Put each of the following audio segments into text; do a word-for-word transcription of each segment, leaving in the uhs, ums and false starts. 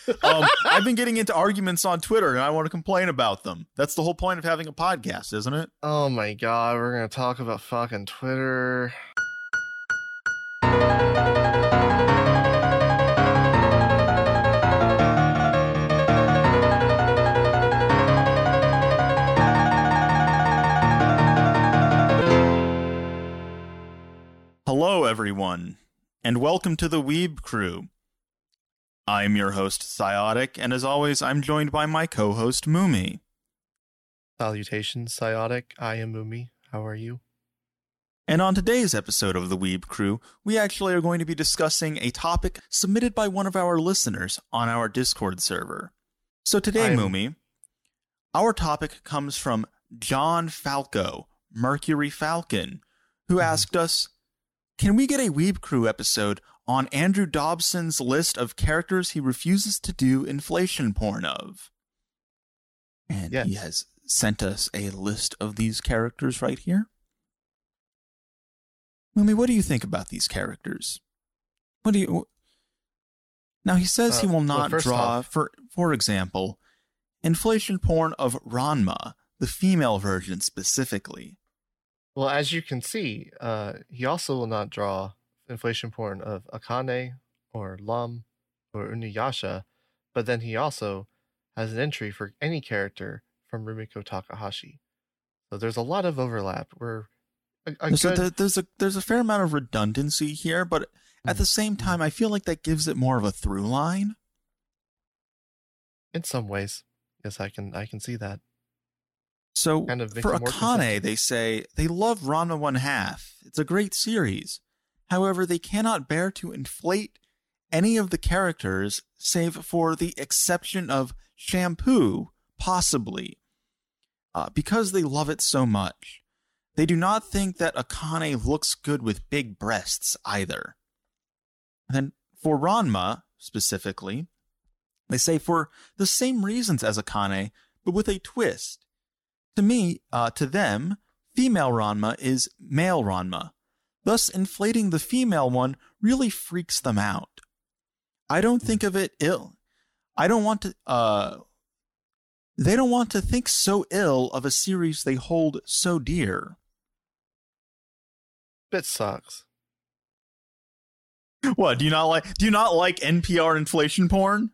um, I've been getting into arguments on Twitter, and I want to complain about them. That's the whole point of having a podcast, isn't it? Oh my god, we're gonna talk about fucking Twitter. Hello, everyone, and welcome to the Weeb Crew. I'm your host, Psyotic, and as always, I'm joined by my co-host, Moomy. Salutations, Psyotic. I am Moomy. How are you? And on today's episode of the Weeb Crew, we actually are going to be discussing a topic submitted by one of our listeners on our Discord server. So today, I'm... Moomy, our topic comes from John Falco, Mercury Falcon, who mm-hmm. asked us, can we get a Weeb Crew episode on Andrew Dobson's list of characters he refuses to do inflation porn of? And yes. He has sent us a list of these characters right here. Moomy, what do you think about these characters? What do you... Now, he says uh, he will not well, draw, off... for for example, inflation porn of Ranma, the female version specifically. Well, as you can see, uh, he also will not draw inflation porn of Akane or Lum or Inuyasha, but then he also has an entry for any character from Rumiko Takahashi. So there's a lot of overlap. We're a, a so good... there's a there's a fair amount of redundancy here, but at the same time, I feel like that gives it more of a through line. In some ways, yes, I can I can see that. So kind of for Akane, they say they love Ranma One Half. It's a great series. However, they cannot bear to inflate any of the characters, save for the exception of Shampoo, possibly, uh, because they love it so much. They do not think that Akane looks good with big breasts either. And then for Ranma, specifically, they say for the same reasons as Akane, but with a twist. To me, uh, to them, female Ranma is male Ranma. Thus, inflating the female one really freaks them out. I don't think of it ill. I don't want to, uh, they don't want to think so ill of a series they hold so dear. Bit sucks. What, do you not like, do you not like N P R inflation porn?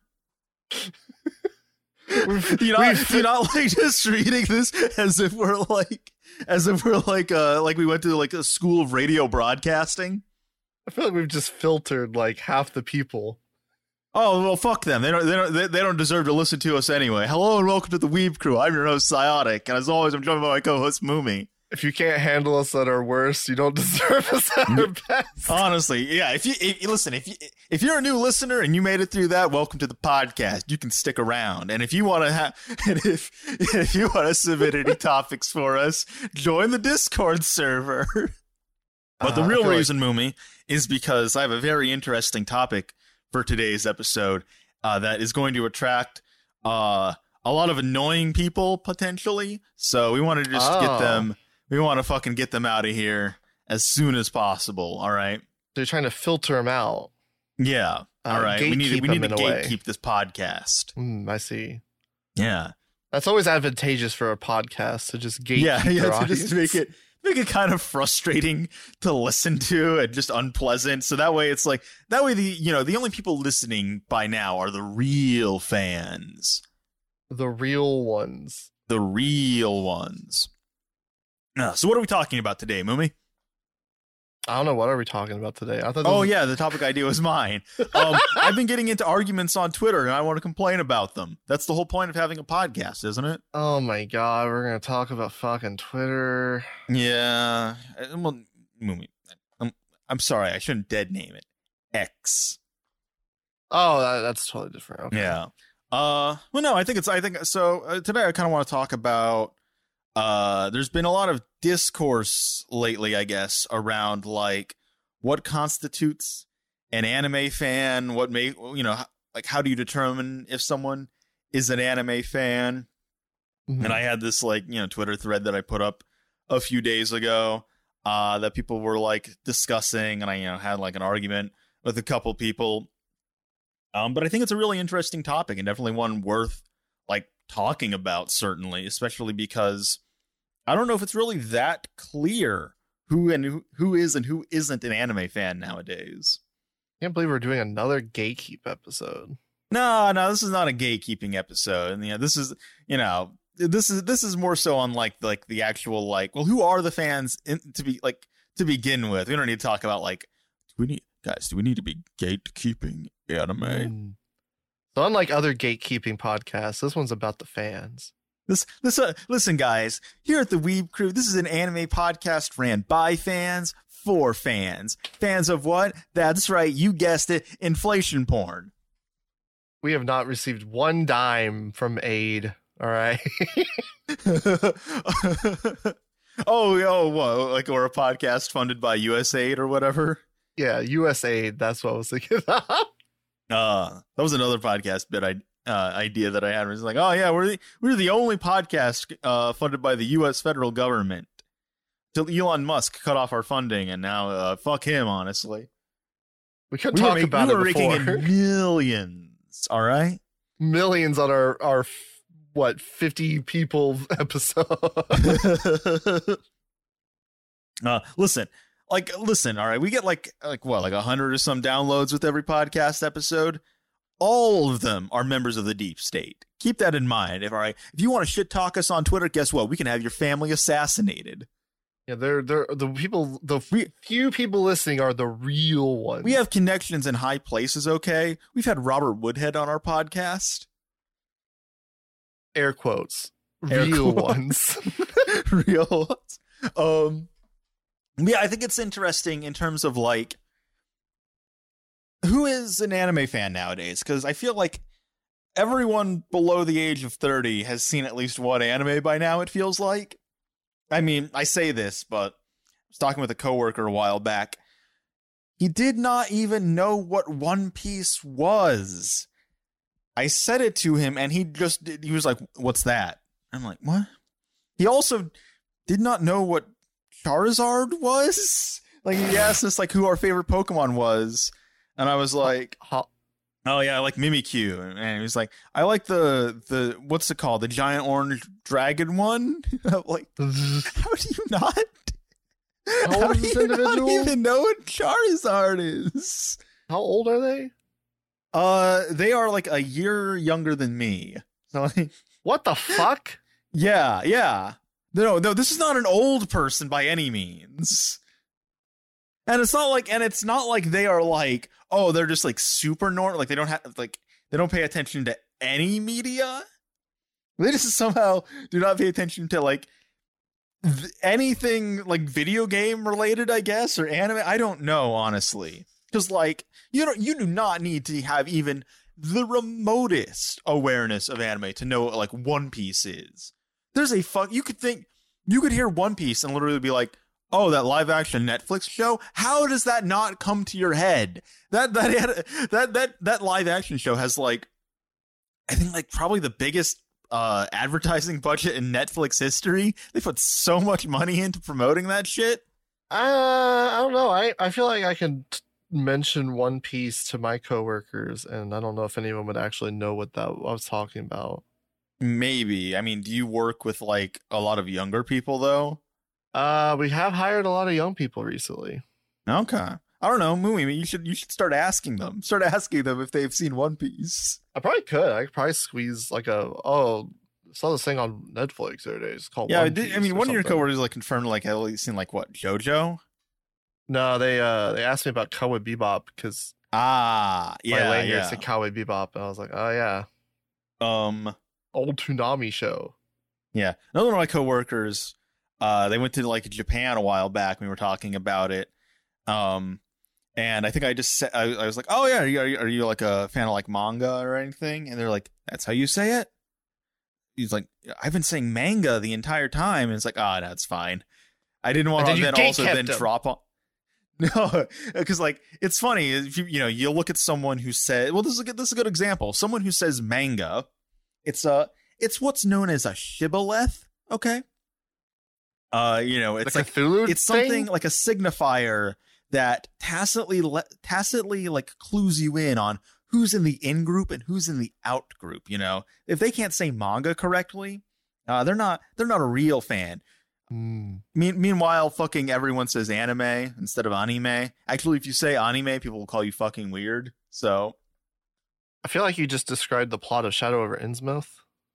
do, you not, do you not like just reading this as if we're like as if we're like uh like we went to like a school of radio broadcasting? I feel like we've just filtered like half the people. Oh well, fuck them. They don't. They don't. They, they don't deserve to listen to us anyway. Hello and welcome to the Weeb Crew. I'm your host Psyotic, and as always, I'm joined by my co-host Moomy. If you can't handle us at our worst, you don't deserve us at our best. Honestly, yeah. If you if, listen, if you if you're a new listener and you made it through that, welcome to the podcast. You can stick around, and if you want to have, and if if you want to submit any topics for us, join the Discord server. But the uh, real reason, like- Moomy, is because I have a very interesting topic for today's episode uh, that is going to attract uh, a lot of annoying people potentially. So we want to just oh. get them. We want to fucking get them out of here as soon as possible. All right. They're trying to filter them out. Yeah. All uh, right. We need to, we need to gatekeep this podcast. Mm, I see. Yeah. That's always advantageous for a podcast to just gatekeep. Yeah. Yeah. To audience. just make it make it kind of frustrating to listen to and just unpleasant. So that way it's like that way the you know the only people listening by now are the real fans. The real ones. The real ones. Uh, so what are we talking about today, Moomy? I don't know. What are we talking about today? I thought. Oh was... yeah, the topic idea was mine. Um, I've been getting into arguments on Twitter, and I want to complain about them. That's the whole point of having a podcast, isn't it? Oh my god, we're gonna talk about fucking Twitter. Yeah. Well, Moomy, I'm I'm sorry, I shouldn't dead name it. X. Oh, that, that's totally different. Okay. Yeah. Uh. Well, no, I think it's. I think so. Uh, today, I kind of want to talk about. Uh, there's been a lot of discourse lately, I guess, around like what constitutes an anime fan, what may, you know, like how do you determine if someone is an anime fan? Mm-hmm. And I had this like, you know, Twitter thread that I put up a few days ago uh, that people were like discussing, and I, you know, had like an argument with a couple people. Um, but I think it's a really interesting topic and definitely one worth like talking about, certainly, especially because I don't know if it's really that clear who and who, who is and who isn't an anime fan nowadays. Can't believe we're doing another gatekeep episode. No, no, this is not a gatekeeping episode. And, you know, this is, you know, this is this is more so on like like the actual like, well, who are the fans in, to be like to begin with? We don't need to talk about like, do we need guys? Do we need to be gatekeeping anime? Mm. So unlike other gatekeeping podcasts, this one's about the fans. This this uh, listen, guys. Here at the Weeb Crew, this is an anime podcast ran by fans for fans. Fans of what? That's right, you guessed it, inflation porn. We have not received one dime from aid. All right. oh, oh, whoa, like or a podcast funded by U S A I D or whatever. Yeah, U S A I D. That's what I was thinking. uh, that was another podcast bit I uh, idea that I had. It was like, oh yeah, we're the we're the only podcast uh, funded by the U S federal government. Till Elon Musk cut off our funding, and now uh, fuck him. Honestly, we could we talk make, about we it were before. Making in millions. All right, millions on our our what fifty people episode. uh, listen. Like, listen, all right, we get like, like what, like a hundred or some downloads with every podcast episode. All of them are members of the deep state. Keep that in mind. If all right, if you want to shit talk us on Twitter, guess what? We can have your family assassinated. Yeah, they're they're the people. The we, few people listening are the real ones. We have connections in high places. Okay, we've had Robert Woodhead on our podcast. Air quotes. Air real quotes. ones. real ones. Um. Yeah, I think it's interesting in terms of like who is an anime fan nowadays, because I feel like everyone below the age of thirty has seen at least one anime by now, it feels like. I mean, I say this, but I was talking with a coworker a while back. He did not even know what One Piece was. I said it to him and he just he was like, "What's that?" I'm like, "What?" He also did not know what Charizard was. Like, he asked us like who our favorite Pokemon was, and I was like, How- "Oh yeah, I like Mimikyu." And he was like, "I like the the what's it called, the giant orange dragon one." I'm like, how do you not? How old is this individual? Not even know what Charizard is? How old are they? Uh, they are like a year younger than me. So like, what the fuck? Yeah, yeah. No, no, this is not an old person by any means. And it's not like, and it's not like they are like, oh, they're just like super normal. Like they don't have, like, they don't pay attention to any media. They just somehow do not pay attention to like th- anything like video game related, I guess, or anime. I don't know, honestly. Because like, you don't, you do not need to have even the remotest awareness of anime to know what like One Piece is. There's a fuck. You could think you could hear One Piece and literally be like, "Oh, that live action Netflix show. How does that not come to your head? That that that that that live action show has like, I think like probably the biggest uh, advertising budget in Netflix history. They put so much money into promoting that shit. Uh, I don't know. I I feel like I can t- mention One Piece to my coworkers, and I don't know if anyone would actually know what that I was talking about. Maybe. I mean, do you work with like a lot of younger people though? Uh, we have hired a lot of young people recently. Okay. I don't know, Mooey. You should you should start asking them. Start asking them if they've seen One Piece. I probably could. I could probably squeeze like a oh, I saw this thing on Netflix the other day. It's called Yeah, One I, did, Piece I mean, or one of your something. coworkers like confirmed like at least seen like what JoJo. No, they uh they asked me about Cowboy Bebop because Ah, yeah, my lanyard yeah. said Cowboy Bebop, and I was like, oh yeah, Um, old Toonami show. yeah. Another one of my coworkers, uh, they went to like Japan a while back. We were talking about it. Um, and I think I just said I, I was like, oh yeah, are you, are you are you like a fan of like manga or anything? And they're like, that's how you say it. He's like, I've been saying manga the entire time, and it's like, ah, oh, that's fine. I didn't want And to then then you also gatekept then him. drop on. No, because like it's funny if you you know you look at someone who said, well, this is a good, this is a good example. Someone who says manga, it's a it's what's known as a shibboleth. Okay, uh, you know, it's the like Cthulhu it's something thing? like a signifier that tacitly le- tacitly like clues you in on who's in the in group and who's in the out group. You know, if they can't say manga correctly, uh, they're not they're not a real fan. Mm. Me- meanwhile, fucking everyone says anime instead of anime. Actually, if you say anime, people will call you fucking weird. So I feel like you just described the plot of Shadow over Innsmouth.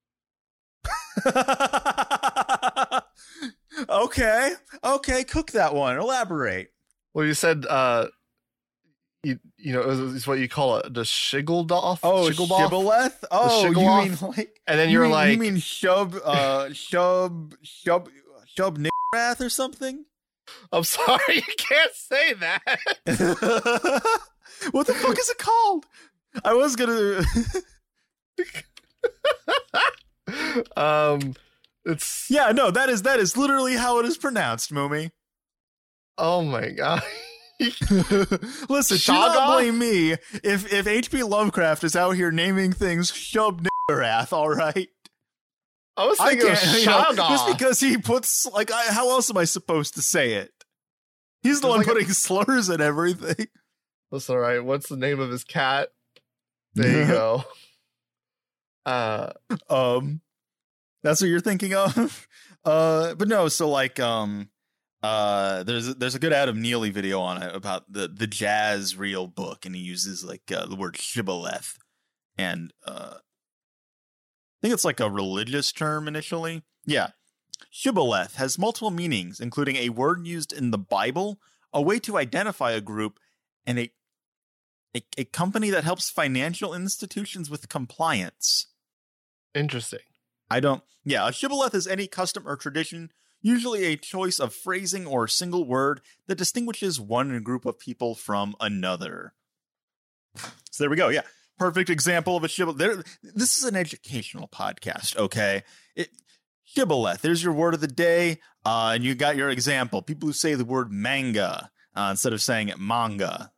okay, okay, cook that one. Elaborate. Well, you said, uh, you you know, it's what you call it, the Shiggldoff. Oh, Shiggleboff? Shibboleth. Oh, you Shiggleboff? mean like? And then you you're mean, like, you mean shub, uh, shub, shub, shub, Nickbrath or something? I'm sorry, you can't say that. What the fuck is it called? I was gonna. um, it's Yeah, no, that is that is literally how it is pronounced, Moomy. oh my god. Listen, do Shoggoth? not blame me if if H P Lovecraft is out here naming things Shub Nickbrath. All right. I was I thinking of can't, you know, Shoggoth. just because he puts like, I, how else am I supposed to say it? He's the There's one like a- putting slurs and everything. That's all right. What's the name of his cat? There you go. Uh, Um, that's what you're thinking of. Uh, but no, so like, um, uh, there's a, there's a good Adam Neely video on it about the the jazz reel book, and he uses like uh, the word shibboleth, and uh, I think it's like a religious term initially. Yeah. Shibboleth has multiple meanings, including a word used in the Bible, a way to identify a group, and a, a, a company that helps financial institutions with compliance. interesting. I don't... Yeah, a shibboleth is any custom or tradition, usually a choice of phrasing or a single word that distinguishes one group of people from another. So there we go, yeah. Perfect example of a shibboleth. There, this is an educational podcast, okay? It, shibboleth, there's your word of the day, uh, and you got your example. People who say the word manga uh, instead of saying it manga.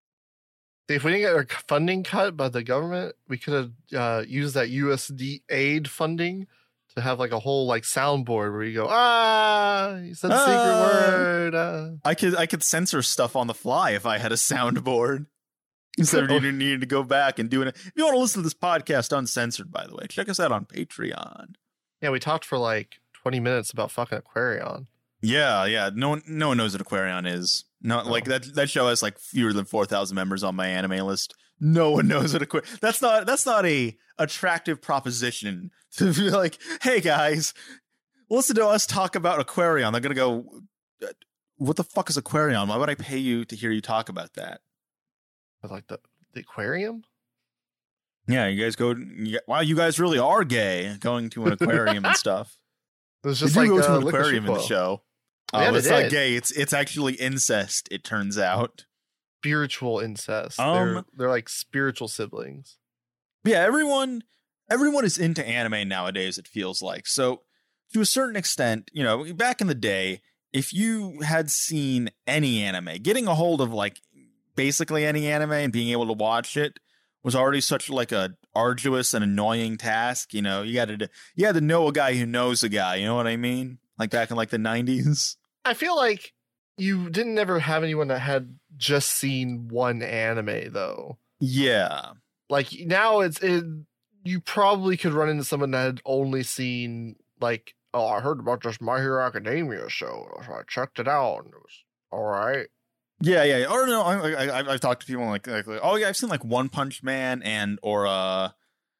See, if we didn't get our funding cut by the government, we could have uh, used that U S D aid funding to have like a whole like soundboard where you go, ah, you said the Ah. secret word. Uh. I could I could censor stuff on the fly if I had a soundboard. Instead of you needing to go back and doing it. If you want to listen to this podcast uncensored, by the way, check us out on Patreon. Yeah, we talked for like twenty minutes about fucking Aquarion. Yeah, yeah. No one, no one knows what Aquarion is. No, No. like that. That show has like fewer than four thousand members on my anime list. No one knows what Aquarion. That's not. That's not a attractive proposition to be like, hey guys, listen to us talk about Aquarion. They're gonna go, what the fuck is Aquarion? Why would I pay you to hear you talk about that? But like the, the aquarium? Yeah, you guys go. You, wow, you guys really are gay, going to an aquarium and stuff. It was They just do like go to uh, an Licorice aquarium in the Recoil. show. Yeah, Uh, they it's not did. gay. It's it's actually incest. It turns out. Spiritual incest. Um, they're, they're like spiritual siblings. But yeah, everyone everyone is into anime nowadays. It feels like so. To a certain extent, you know, back in the day, if you had seen any anime, getting a hold of like basically any anime and being able to watch it was already such like a arduous and annoying task. You know, you got to you had to know a guy who knows a guy. You know what I mean? Like back in like the nineties. I feel like you didn't ever have anyone that had just seen one anime though. Yeah. Like now it's it, you probably could run into someone that had only seen like, oh, I heard about this My Hero Academia show, so I checked it out and it was all right. Yeah, yeah. Or no, I, I, I've I've talked to people like, like, like, oh yeah, I've seen like One Punch Man and or uh,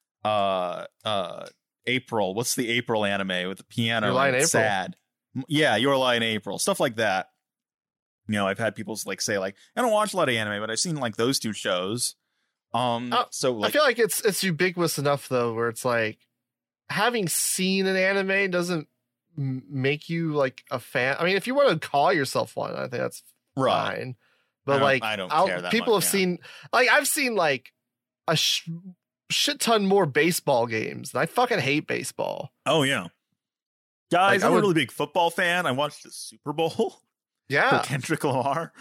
uh, uh, April. What's the April anime with the piano? Your Lie in and it's April. Sad. M- Yeah, Your Lie in April. Stuff like that. You know, I've had people like say like, I don't watch a lot of anime, but I've seen like those two shows. Um, Oh, so like, I feel like it's it's ubiquitous enough though, where it's like having seen an anime doesn't m- make you like a fan. I mean, if you want to call yourself one, I think that's right. fine. I But don't- like, I don't I'll- care that people much, have yeah. seen like I've seen like a sh- shit ton more baseball games, and I fucking hate baseball. Oh yeah, guys, Like, I I'm would- a really big football fan. I watched the Super Bowl. for Yeah, Kendrick Lamar.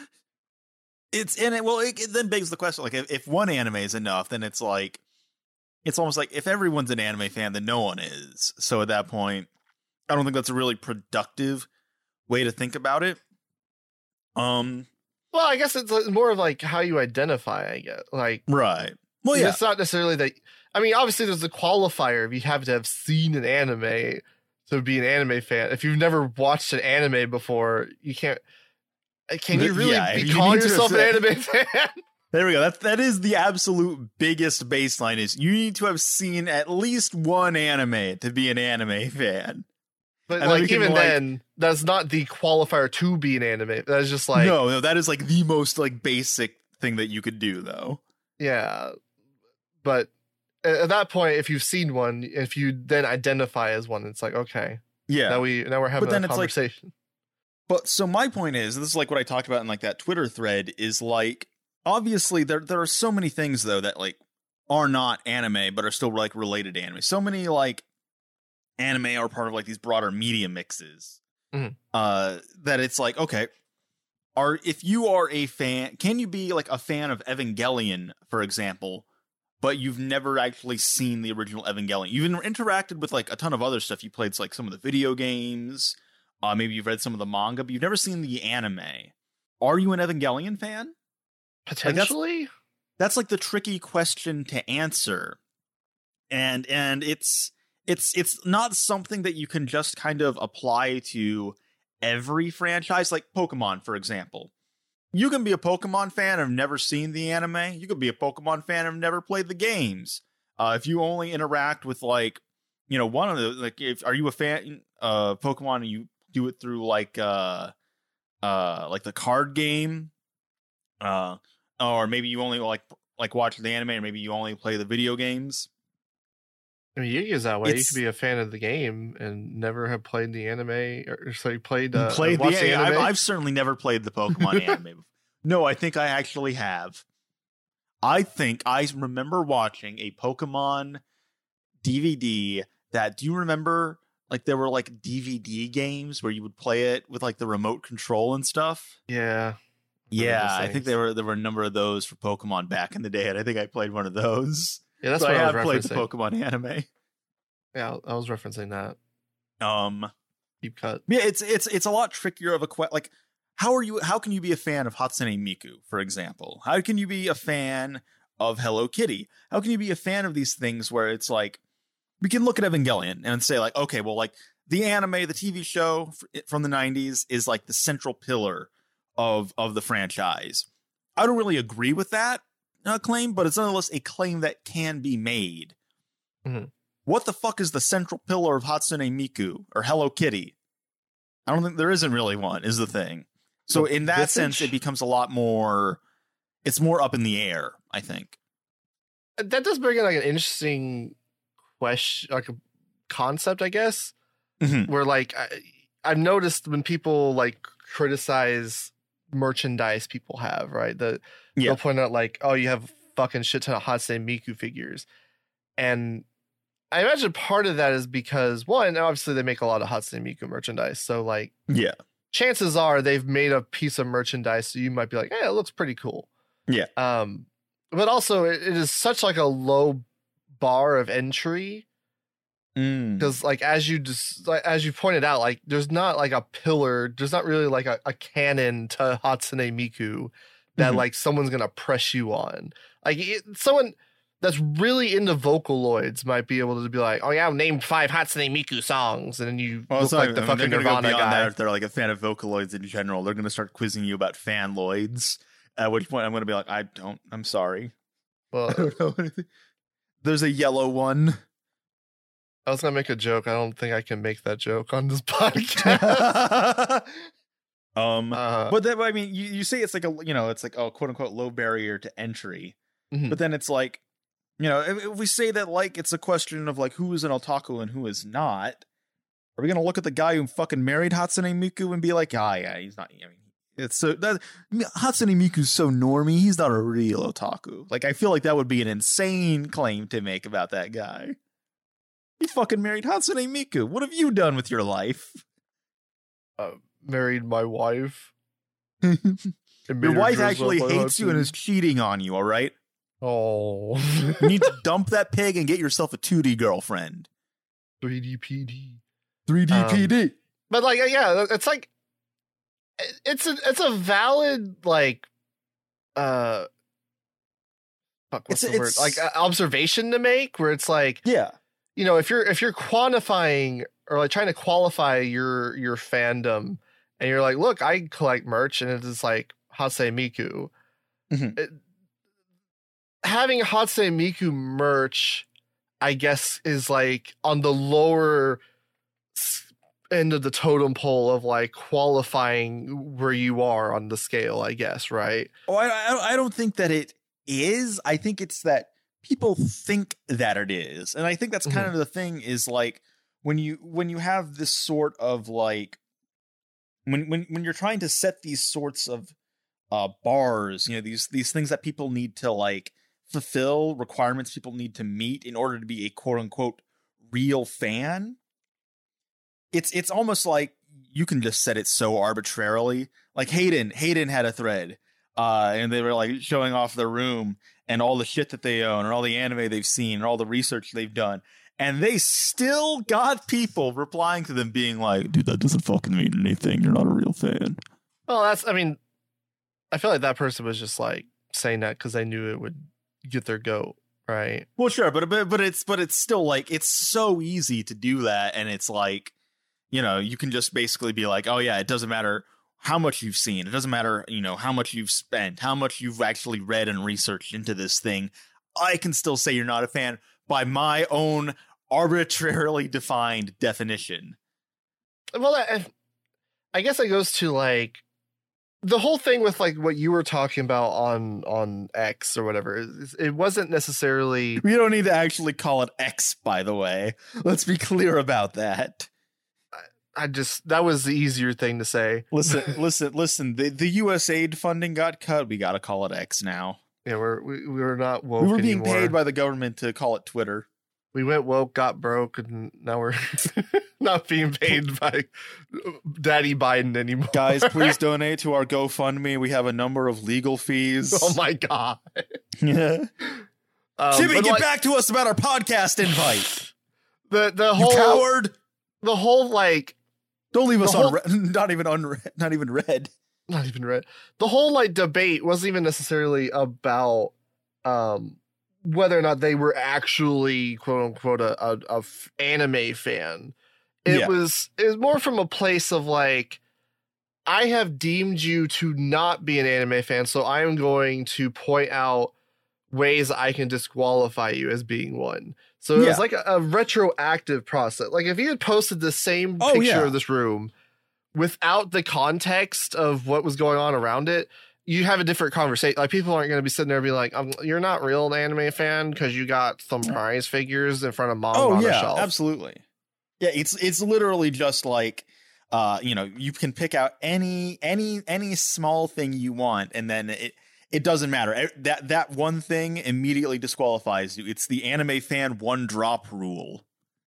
It's in it. Well, it, it then begs the question: like, if, if one anime is enough, then it's like, it's almost like if everyone's an anime fan, then no one is. So at that point, I don't think that's a really productive way to think about it. Um, well, I guess it's uh, more of like how you identify. I guess like right. Well, yeah. It's not necessarily that. I mean, obviously, there's a qualifier. If you have to have seen an anime to be an anime fan. If you've never watched an anime before, you can't. Can you really Yeah, be you calling need to yourself an say- anime fan? There we go. That that is the absolute biggest baseline. Is you need to have seen at least one anime to be an anime fan. But And then we like can, even like- then, that's not the qualifier to be an anime. That's just like no, no, that is like the most like basic thing that you could do, though. yeah. But at at that point, if you've seen one, if you then identify as one, it's like okay, Yeah. now we now we're having But then a it's like- conversation. But so my point is, this is like what I talked about in like that Twitter thread, is like obviously there there are so many things though that like are not anime but are still like related to anime. So many like anime are part of like these broader media mixes. Mhm. Uh that it's like, okay, are if you are a fan, can you be like a fan of Evangelion, for example, but you've never actually seen the original Evangelion? You've interacted with like a ton of other stuff. You played like some of the video games. Uh, maybe you've read some of the manga, but you've never seen the anime. Are you an Evangelion fan? Potentially, That's like the tricky question to answer. And and it's it's it's not something that you can just kind of apply to every franchise, like Pokemon, for example. You can be a Pokemon fan and have never seen the anime. You could be a Pokemon fan and have never played the games. Uh, if you only interact with like, you know, one of the like, if are you a fan of Pokemon and you do it through like uh uh like the card game, uh or maybe you only like like watch the anime, or maybe you only play the video games. I mean, Yu-Gi-Oh's that way. You It's- could be a fan of the game and never have played the anime, or so you played uh, played the, watched the I've, anime. I've certainly never played the Pokemon anime before. No, I think I actually have. I think I remember watching a Pokemon D V D that, do you remember, like there were like D V D games where you would play it with like the remote control and stuff? yeah, Yeah, those I think things. there were there were a number of those for Pokemon back in the day, and I think I played one of those. yeah. That's So what I I, have was played the referencing. Pokemon anime. Yeah, I was referencing that. Um, Deep cut. yeah, it's it's it's a lot trickier of a question. Like, how are you? How can you be a fan of Hatsune Miku, for example? How can you be a fan of Hello Kitty? How can you be a fan of these things where it's like we can look at Evangelion and say like, okay, well, like the anime, the T V show f- from the nineties is like the central pillar of of the franchise. I don't really agree with that uh, claim, but it's nonetheless a claim that can be made. Mhm. What the fuck is the central pillar of Hatsune Miku or Hello Kitty? I don't think there isn't really one, is the thing. So The in that visage? sense, it becomes a lot more, it's more up in the air, I think. That does bring in like an interesting question, like a concept, I guess. Mhm. Where like I, I've noticed when people like criticize merchandise people have, right? The Yeah. they'll point out like, oh, you have fucking shit ton of Hatsune Miku figures, and I imagine part of that is because one, obviously they make a lot of Hatsune Miku merchandise, so like Yeah. chances are they've made a piece of merchandise, so you might be like, hey, it looks pretty cool. Yeah. Um, but also it, it is such like a low bar of entry. Mm. Because like as you just like, as you pointed out, like there's not like a pillar, there's not really like a, a canon to Hatsune Miku that Mhm. like someone's gonna press you on. Like it, someone that's really into Vocaloids might be able to be like, oh yeah, name five Hatsune Miku songs, and then you Well, look it's not like even- the I mean, fucking they're gonna go Nirvana beyond guy. that if they're like a fan of Vocaloids in general. They're going to start quizzing you about fanloids. At which point I'm going to be like, I don't, I'm sorry. I Well, don't know anything. There's a yellow one. I was gonna make a joke. I don't think I can make that joke on this podcast. um, uh, but then, I mean, you, you say it's like a, you know, it's like a quote unquote low barrier to entry. mhm. But then it's like, you know, if, if we say that like it's a question of like who is an otaku and who is not, are we going to look at the guy who fucking married Hatsune Miku and be like, ah, yeah, he's not, I mean, it's so, that, Hatsune Miku's so normie, he's not a real otaku. Like, I feel like that would be an insane claim to make about that guy. He fucking married Hatsune Miku. What have you done with your life? uh, married my wife. and made Your her wife dress actually up like hates you and Hatsune. is cheating on you, all right? Oh, You need to dump that pig and get yourself a two D girlfriend. three D P D. three D P D. But like, yeah, it's like it's a it's a valid like uh fuck, what's It's- the word? it's- Like uh, observation to make, where it's like, Yeah. you know, if you're if you're quantifying or like trying to qualify your your fandom, and you're like, look, I collect merch, and it's like Hatsune Miku. Mhm. It- having Hatsune Miku merch, I guess, is like on the lower s- end of the totem pole of like qualifying where you are on the scale, I guess, right? Oh, I, I I don't think that it is. I think it's that people think that it is, and I think that's kind Mhm. of the thing. Is like when you when you have this sort of like when when when you're trying to set these sorts of uh bars, you know, these these things that people need to like fulfill, requirements people need to meet in order to be a quote unquote real fan. It's it's almost like you can just set it so arbitrarily. Like Hayden, Hayden had a thread, uh, and they were like showing off their room and all the shit that they own, and all the anime they've seen, and all the research they've done, and they still got people replying to them, being like, "Dude, that doesn't fucking mean anything. You're not a real fan." Well, that's, I mean, I feel like that person was just like saying that because they knew it would get their goat, right? Well, sure, but but but it's but it's still like it's so easy to do that, and it's like, you know, you can just basically be like, oh yeah, it doesn't matter how much you've seen, it doesn't matter, you know, how much you've spent, how much you've actually read and researched into this thing. I can still say you're not a fan by my own arbitrarily defined definition. Well, I, I guess it goes to like the whole thing with like what you were talking about on on X or whatever. It, it wasn't necessarily. We don't need to actually call it X, by the way. Let's be clear about that. I just that was the easier thing to say. Listen, listen, listen. The the U S aid funding got cut. We got to call it X now. Yeah, we're we, we're not woke We were being anymore. paid by the government to call it Twitter. We went woke, got broke, and now we're not being paid by Daddy Biden anymore. Guys, please donate to our GoFundMe. We have a number of legal fees. Oh my god. Yeah. Um, Jimmy, but get like, back to us about our podcast invite. the the You whole coward! the whole like Don't leave the us whole- unread. Not even unread. Not even read. not even read. The whole like debate wasn't even necessarily about um whether or not they were actually quote unquote a, a, a f- anime fan. It Yeah. was it was more from a place of like, I have deemed you to not be an anime fan, so I am going to point out ways I can disqualify you as being one. So it Yeah. was like a, a retroactive process. Like if you had posted the same Oh, picture yeah. of this room without the context of what was going on around it, you have a different conversation. Like people aren't going to be sitting there and be like, um, "You're not real an anime fan because you got some prize figures in front of mom Oh on yeah, a shelf." absolutely. Yeah, it's it's literally just like, uh, you know, you can pick out any any any small thing you want, and then it it doesn't matter. E- That that one thing immediately disqualifies you. It's the anime fan one drop rule.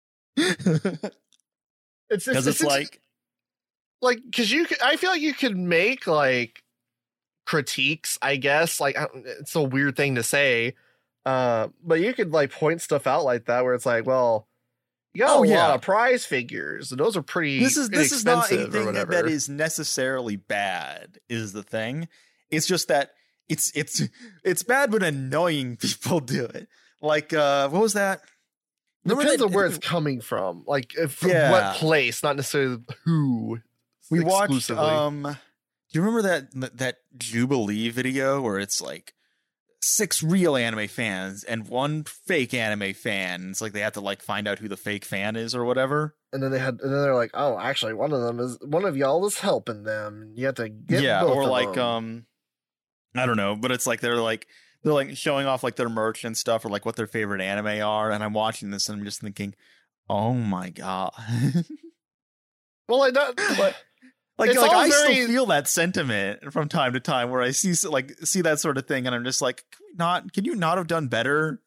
Because It's it's, it's, like, like because you could, I feel like you could make like critiques, I guess. Like I don't- it's a weird thing to say, uh, but you could like point stuff out like that where it's like, well, you got Oh, a yeah. lot of prize figures, and those are pretty. this is this is not inexpensive or anything that, whatever. that is necessarily bad. Is the thing? It's just that it's it's it's bad when annoying people do it. Like, uh, what was that? Remember Depends that- on where it's coming from, like if, from Yeah. what place, not necessarily who. We watched. exclusively. Um, do you remember that that Jubilee video where it's like six real anime fans and one fake anime fan? It's like they have to like find out who the fake fan is or whatever. And then they had, and then they're like, "Oh, actually, one of them is one of y'all is helping them. You have to get yeah, both or of like them." um, I don't know, but it's like they're like they're like showing off like their merch and stuff or like what their favorite anime are. And I'm watching this and I'm just thinking, oh my god. Well, like that, But like, It's like all I very- still feel that sentiment from time to time where I see like see that sort of thing, and I'm just like, can we not? Can you not have done better?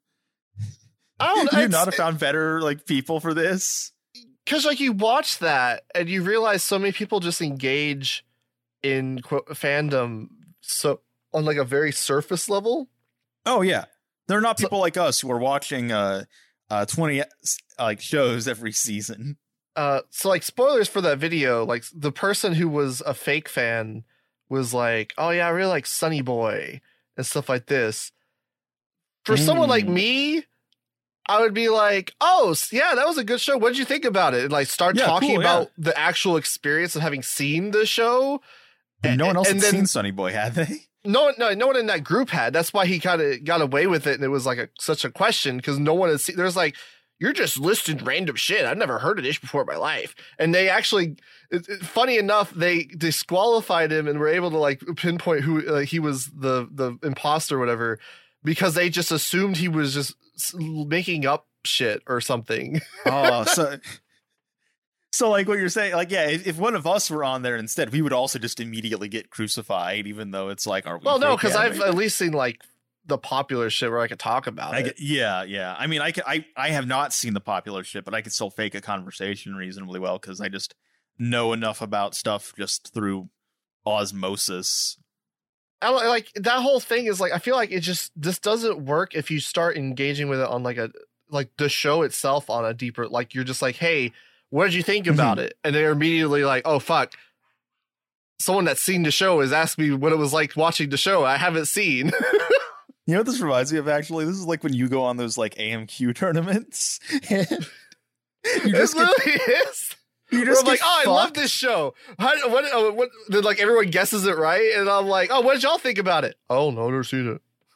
I don't Can you know. not have found better like people for this? Because like you watch that and you realize so many people just engage in quote, fandom so on like a very surface level. Oh yeah, they're not So- people like us who are watching uh uh twenty like shows every season. Uh, so like spoilers for that video, like the person who was a fake fan was like, "Oh yeah, I really like Sunny Boy and stuff like this." For Mm. someone like me, I would be like, oh, yeah, that was a good show. What did you think about it? And like start Yeah, talking cool, yeah. about the actual experience of having seen the show. But no one else and had then- seen Sonny Boy, had they? No one, no, no one in that group had. That's why he kind of got away with it. And it was like a, such a question because no one had seen. There's like, you're just listing random shit. I've never heard of this before in my life. And they actually, it, it, funny enough, they disqualified him and were able to like pinpoint who uh, he was the the imposter or whatever because they just assumed he was just s- making up shit or something. Oh, so so like what you're saying, like yeah, if, if one of us were on there instead, we would also just immediately get crucified, even though it's like, are we? Well, no, fake because I've anime? at least seen like the popular shit where I could talk about I it. get, yeah, yeah. I mean, I can, I I have not seen the popular shit, but I could still fake a conversation reasonably well because I just know enough about stuff just through osmosis. I li- like that whole thing is like I feel like it just this doesn't work if you start engaging with it on like a like the show itself on a deeper like you're just like, hey, what did you think about it? And they're immediately like, oh fuck, someone that's seen the show has asked me what it was like watching the show. I haven't seen. You know what this reminds me of? Actually, this is like when you go on those like A M Q tournaments. And you It just get, really is. you Where just I'm like, get oh, I love fucked. this show. How, what, uh, what, then like everyone guesses it right, and I'm like, oh, what did y'all think about it? Oh, no, I've never seen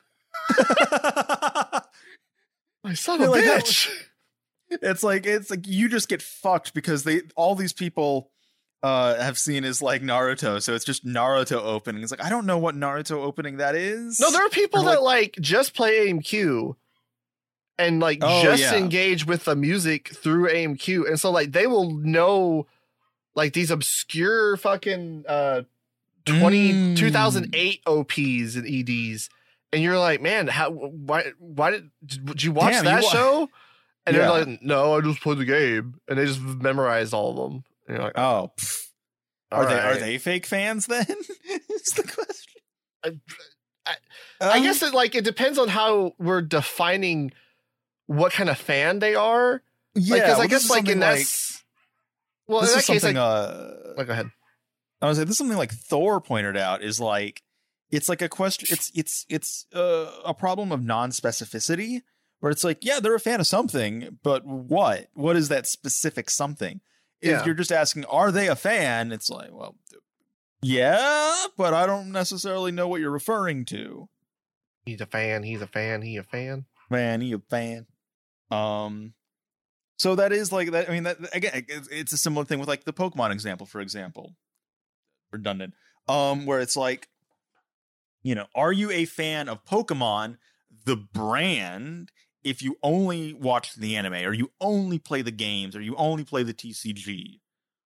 it. My son of a Like that bitch. It's like it's like you just get fucked because they all these people uh have seen is like Naruto, so it's just Naruto opening. It's like I don't know what Naruto opening that is. No, there are people Or, that like just play A M Q and like Oh, just yeah. engage with the music through A M Q, and so like they will know like these obscure fucking uh twenty Mm. two thousand eight O Ps and E Ds, and you're like, man, how why why did did you watch Damn, you that wa- show? And Yeah. they're like, no, I just played the game, and they just memorized all of them. And you're like, Oh, pff. all are they are right. they fake fans then? Is the question. I- I Um, guess it like it depends on how we're defining what kind of fan they are. yeah. Like, 'cause well, I this guess is like something in that, s- well, in this that is case, something. like, uh, like, go ahead. I was like, this is something like Thor pointed out is like it's like a question. It's it's it's uh, a problem of non-specificity where it's like, yeah, they're a fan of something, but what? What is that specific something? If Yeah. you're just asking, are they a fan? It's like, well, yeah, but I don't necessarily know what you're referring to. He's a fan. He's a fan. He a fan. Man, you a fan? Um, so that is like that. I mean, that again, it's, it's a similar thing with like the Pokemon example, for example. Redundant. Um, where it's like, you know, are you a fan of Pokemon, the brand, if you only watch the anime, or you only play the games, or you only play the T C G?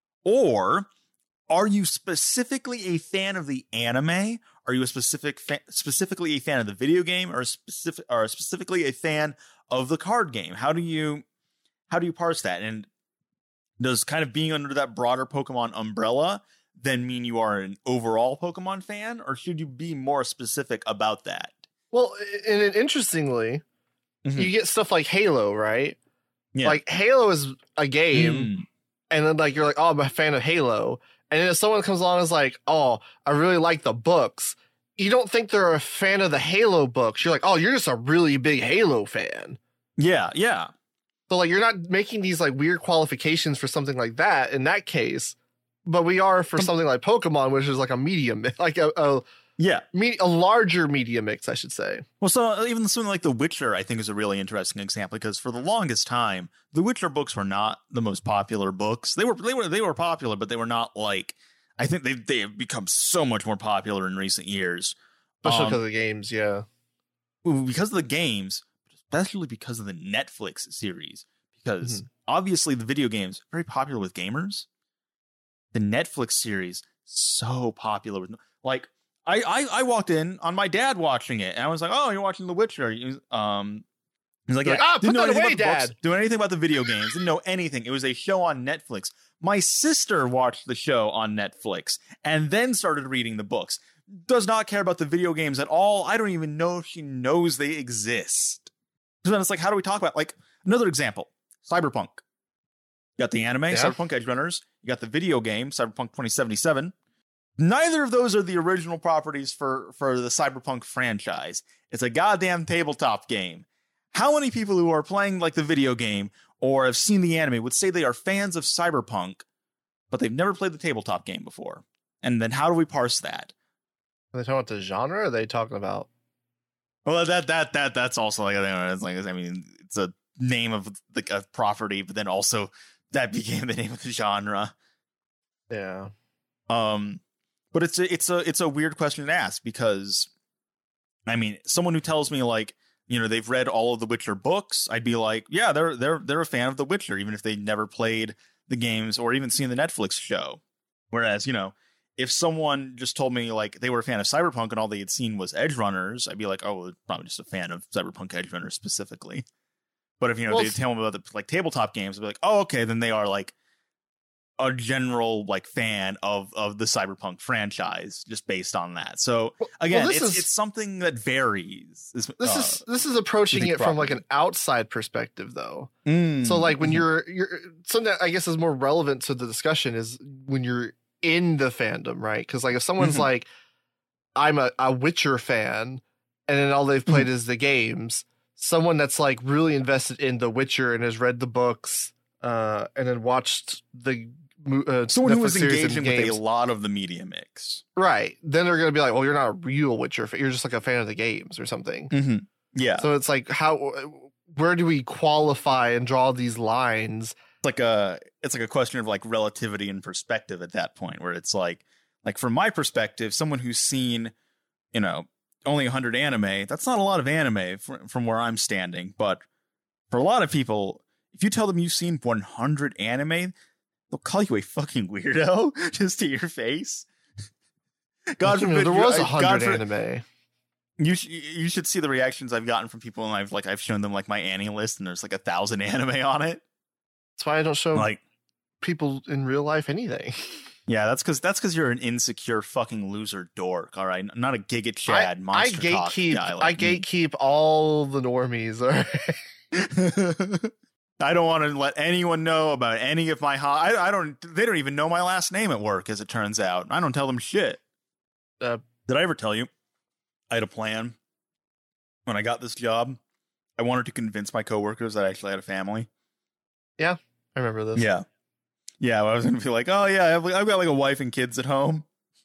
Or are you specifically a fan of the anime? Are you a specific fa- specifically a fan of the video game, or specific or specifically a fan of the card game? How do you how do you parse that? And does kind of being under that broader Pokemon umbrella then mean you are an overall Pokemon fan, or should you be more specific about that? Well, and and interestingly, Mhm. you get stuff like Halo, right? Yeah. Like Halo is a game, Mm. and then like you're like, oh, I'm a fan of Halo, and then if someone comes along and is like, oh, I really like the books, you don't think they're a fan of the Halo books. You're like, oh, you're just a really big Halo fan. Yeah, yeah. So like you're not making these like weird qualifications for something like that in that case, but we are for something like Pokemon, which is like a medium, like a a, Yeah. me- a larger media mix, I should say. Well, so even something like The Witcher, I think, is a really interesting example because for the longest time, The Witcher books were not the most popular books. They were they were they were popular, but they were not like. I think they they have become so much more popular in recent years, Especially Um, because of the games, yeah. because of the games, especially because of the Netflix series. Because Mhm. obviously the video games very popular with gamers. The Netflix series so popular with like. I, I, I walked in on my dad watching it, and I was like, "Oh, you're watching The Witcher." He was, um, he's like, You're yeah, like, "Ah, didn't put know that anything away, about the books, Dad." didn't know anything about the video games, didn't know anything. It was a show on Netflix. My sister watched the show on Netflix and then started reading the books. Does not care about the video games at all. I don't even know if she knows they exist. So then it's like, how do we talk about like another example? Cyberpunk. You got the anime, Yeah. Cyberpunk Edge Runners. You got the video game, Cyberpunk twenty seventy-seven. Neither of those are the original properties for, for the Cyberpunk franchise. It's a goddamn tabletop game. How many people who are playing like the video game or have seen the anime would say they are fans of Cyberpunk, but they've never played the tabletop game before? And then how do we parse that? Are they talking about the genre? Or are they talking about? Well, that that that that's also like, it's like I mean, it's a name of the a property, but then also that became the name of the genre. Yeah. Um, but it's a it's a it's a weird question to ask because, I mean, someone who tells me like, you know, they've read all of the Witcher books, I'd be like, yeah, they're they're they're a fan of the Witcher, even if they never played the games or even seen the Netflix show. Whereas, you know, if someone just told me like they were a fan of Cyberpunk and all they had seen was Edge Runners, I'd be like, oh, they're probably just a fan of Cyberpunk Edge Runners specifically. But if, you know, well, they tell them about the like tabletop games, I'd be like, oh, okay, then they are like a general like fan of of the Cyberpunk franchise just based on that. So again, well, it's is, it's something that varies. This uh, is this is approaching it from like an outside perspective though. Mm, so like when mm-hmm. you're you're something that I guess is more relevant to the discussion is when you're in the fandom, right? Because like if someone's mm-hmm. like, I'm a, a Witcher fan and then all they've played mm-hmm. is the games, someone that's like really invested in the Witcher and has read the books uh and then watched the Uh, someone who was engaging with a lot of the media mix, right? Then they're going to be like, "Well, you're not a real Witcher fan. You're just like a fan of the games or something." Mm-hmm. Yeah. So it's like, how, where do we qualify and draw these lines? It's like a, it's like a question of like relativity and perspective at that point, where it's like, like from my perspective, someone who's seen, you know, only a hundred anime, that's not a lot of anime from, from where I'm standing. But for a lot of people, if you tell them you've seen one hundred anime, they'll call you a fucking weirdo just to your face. God forbid there was a hundred anime. You sh- you should see the reactions I've gotten from people, and I've like I've shown them like my Annie list, and there's like a thousand anime on it. That's why I don't show like people in real life anything. Yeah, that's because that's because you're an insecure fucking loser dork. All right, not a Giga Chad I, monster. I gatekeep. Guy like I gatekeep all the normies. All right. I don't want to let anyone know about any of my ho- I, I don't. They don't even know my last name at work, as it turns out. I don't tell them shit. Uh, Did I ever tell you I had a plan when I got this job? I wanted to convince my coworkers that I actually had a family. Yeah, I remember this. Yeah, yeah. Well, I was gonna be like, oh yeah, I've, I've got like a wife and kids at home.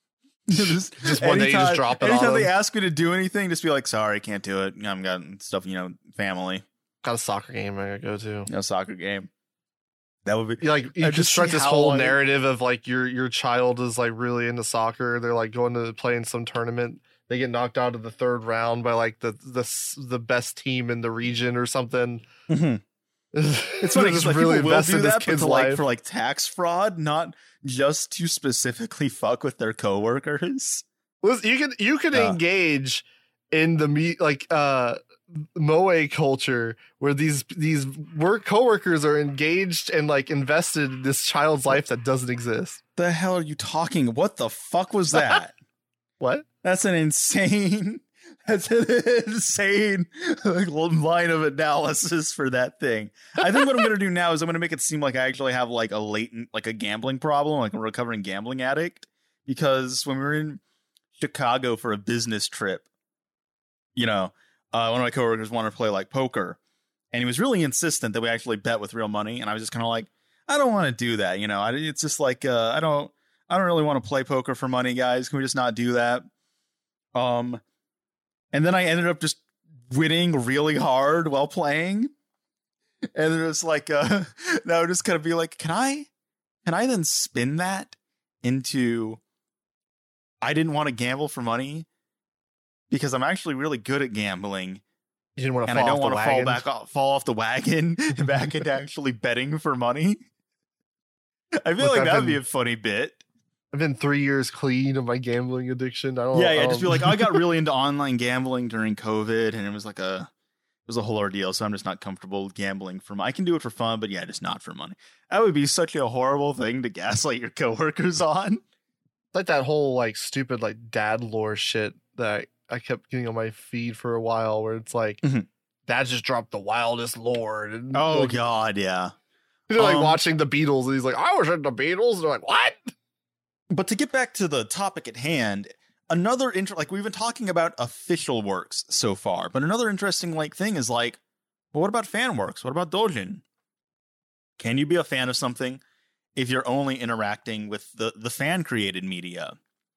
just, just one day you just drop it. Anytime on they them. ask me to do anything, just be like, sorry, can't do it. I've got stuff, you know, family. Got a soccer game I gotta go to. No soccer game. That would be you like you construct this whole I, narrative of like your your child is like really into soccer. They're like going to play in some tournament. They get knocked out of the third round by like the the the best team in the region or something. Mm-hmm. It's funny because like, really people will do that, but to like for like tax fraud, not just to specifically fuck with their coworkers. Listen, you can you can uh. engage in the meet like uh. moe culture where these these work coworkers are engaged and like invested in this child's life that doesn't exist. The hell are you talking? What the fuck was that? What? That's an insane. That's an insane like, line of analysis for that thing. I think what I'm gonna do now is I'm gonna make it seem like I actually have like a latent like a gambling problem, like a recovering gambling addict. Because when we were in Chicago for a business trip, you know. Uh, one of my coworkers wanted to play like poker, and he was really insistent that we actually bet with real money. And I was just kind of like, I don't want to do that. You know, I, it's just like, uh, I don't, I don't really want to play poker for money, guys. Can we just not do that? Um, and then I ended up just winning really hard while playing. And it was like, uh, now I'm just kind of be like, can I, can I then spin that into, I didn't want to gamble for money? Because I'm actually really good at gambling, you didn't want to and fall I don't want to fall back off, fall off the wagon back into actually betting for money. I feel Look, like I've that would been, be a funny bit. I've been three years clean of my gambling addiction. I don't. Yeah, yeah. I don't... Just be like, oh, I got really into online gambling during COVID, and it was like a, it was a whole ordeal. So I'm just not comfortable gambling for. I can do it for fun, but yeah, just not for money. That would be such a horrible thing to gaslight your coworkers on. Like that whole like stupid like dad lore shit that. I kept getting on my feed for a while where it's like, mm-hmm. Dad just dropped the wildest lore. And, oh, like, God, yeah. They're like um, watching the Beatles, and he's like, I was in the Beatles. And they're like, what? But to get back to the topic at hand, another inter- like we've been talking about official works so far, but another interesting like thing is like, well, what about fan works? What about doujin? Can you be a fan of something if you're only interacting with the the fan created media?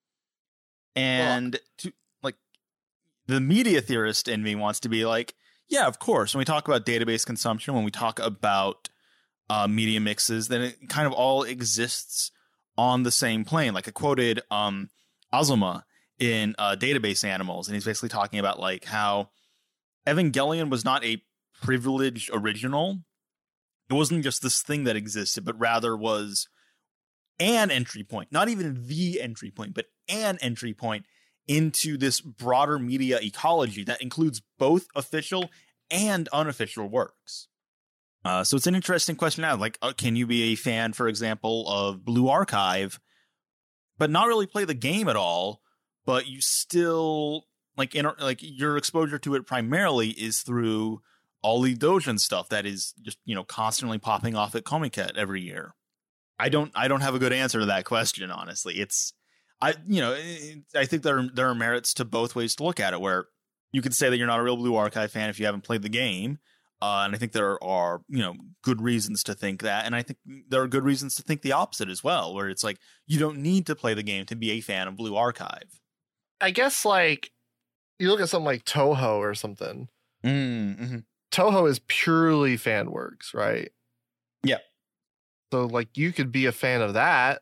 And well, to like the media theorist in me wants to be like, yeah, of course. When we talk about database consumption, when we talk about uh, media mixes, then it kind of all exists on the same plane. Like I quoted um, Azuma in uh, Database Animals, and he's basically talking about like how Evangelion was not a privileged original. It wasn't just this thing that existed, but rather was an entry point, not even the entry point, but an entry point into this broader media ecology that includes both official and unofficial works. Uh, so it's an interesting question now. Like, uh, can you be a fan, for example, of Blue Archive, but not really play the game at all, but you still like, inter- like your exposure to it primarily is through all the doujin stuff that is just, you know, constantly popping off at Comiket every year? I don't I don't have a good answer to that question, honestly. It's I you know, I think there are, there are merits to both ways to look at it, where you could say that you're not a real Blue Archive fan if you haven't played the game. Uh, and I think there are, you know, good reasons to think that. And I think there are good reasons to think the opposite as well, where it's like you don't need to play the game to be a fan of Blue Archive. I guess like you look at something like Toho or something. Mm-hmm. Toho is purely fan works, right? Yeah. So like you could be a fan of that,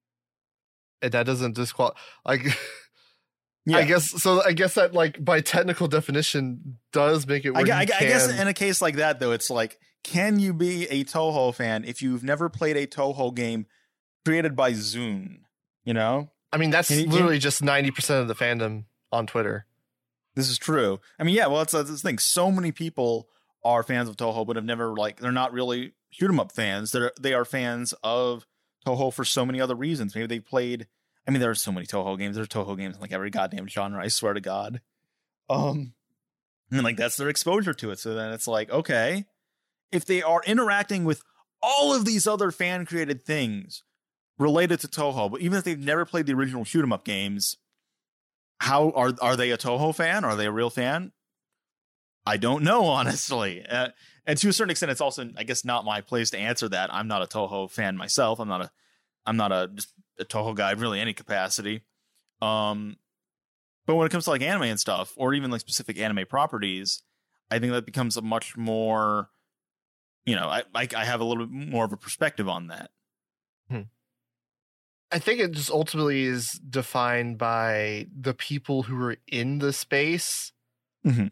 and that doesn't disqualify. Like, yeah. I guess so. I guess that like by technical definition does make it. Where I, I, you I can... guess in a case like that, though, it's like, can you be a Toho fan if you've never played a Toho game created by Zune? You know, I mean, that's you, literally you... just ninety percent of the fandom on Twitter. This is true. I mean, yeah. Well, it's, it's this thing. So many people are fans of Toho, but have never like they're not really shoot 'em up fans. They're they are fans of Toho for so many other reasons. Maybe they played. I mean, there are so many Toho games. There are Toho games in like every goddamn genre. I swear to God. Um, and like that's their exposure to it. So then it's like, okay, if they are interacting with all of these other fan created things related to Toho, but even if they've never played the original shoot 'em up games, how are are they a Toho fan? Are they a real fan? I don't know, honestly. Uh, and to a certain extent, it's also, I guess, not my place to answer that. I'm not a Toho fan myself. I'm not a, I'm not a just a Toho guy, really, any capacity. Um, but when it comes to like anime and stuff, or even like specific anime properties, I think that becomes a much more, you know, I I, I have a little bit more of a perspective on that. Hmm. I think it just ultimately is defined by the people who are in the space. Mm-hmm.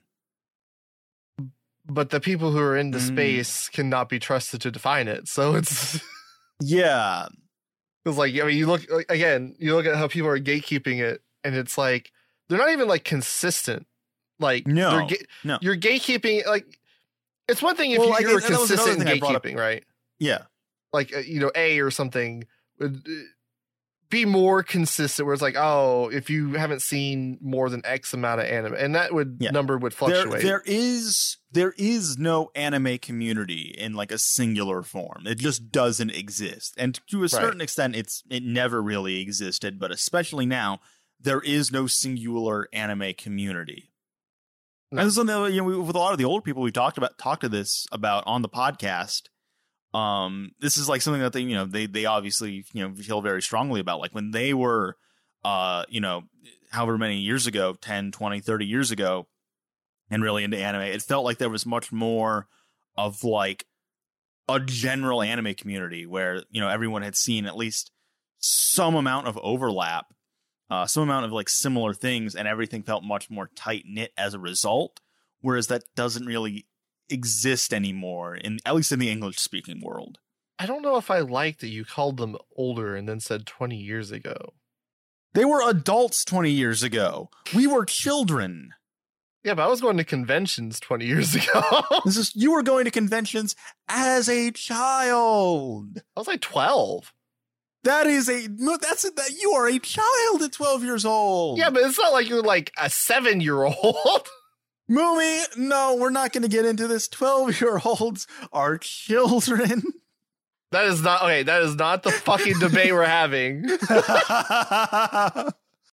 But the people who are in the mm. space cannot be trusted to define it. So it's yeah. It's like, I mean, you look like, again, you look at how people are gatekeeping it, and it's like they're not even like consistent. Like no, ga- no, you're gatekeeping. Like it's one thing if well, you, you're consistent in gatekeeping, right? Yeah, like uh, you know, A or something would. Uh, be more consistent where it's like, oh, if you haven't seen more than X amount of anime, and that would yeah. number would fluctuate. There, there is there is no anime community in like a singular form. It just doesn't exist. And to a certain right. extent, it's it never really existed, but especially now, there is no singular anime community. No. And so, you know, with a lot of the older people we talked about talked to this about on the podcast. Um, this is like something that they, you know, they, they obviously, you know, feel very strongly about. Like when they were, uh, you know, however many years ago, ten, twenty, thirty years ago, and really into anime, it felt like there was much more of like a general anime community where, you know, everyone had seen at least some amount of overlap, uh, some amount of like similar things, and everything felt much more tight knit as a result. Whereas that doesn't really exist anymore, in at least in the English speaking world. I don't know if I like that you called them older and then said twenty years ago. They were adults twenty years ago. We were children. Yeah, but I was going to conventions twenty years ago. This is you were going to conventions as a child. I was like twelve. That is a that's a, that you are a child at twelve years old. Yeah, but it's not like you're like a seven year old. Moomy, no, we're not going to get into this. twelve-year-olds are children. That is not, okay, that is not the fucking debate we're having.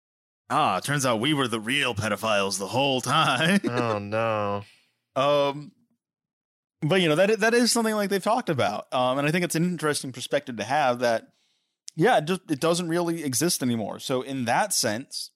Ah, turns out we were the real pedophiles the whole time. Oh no. Um, but you know that that is something like they've talked about, um, and I think it's an interesting perspective to have. That yeah, it just it doesn't really exist anymore. So in that sense,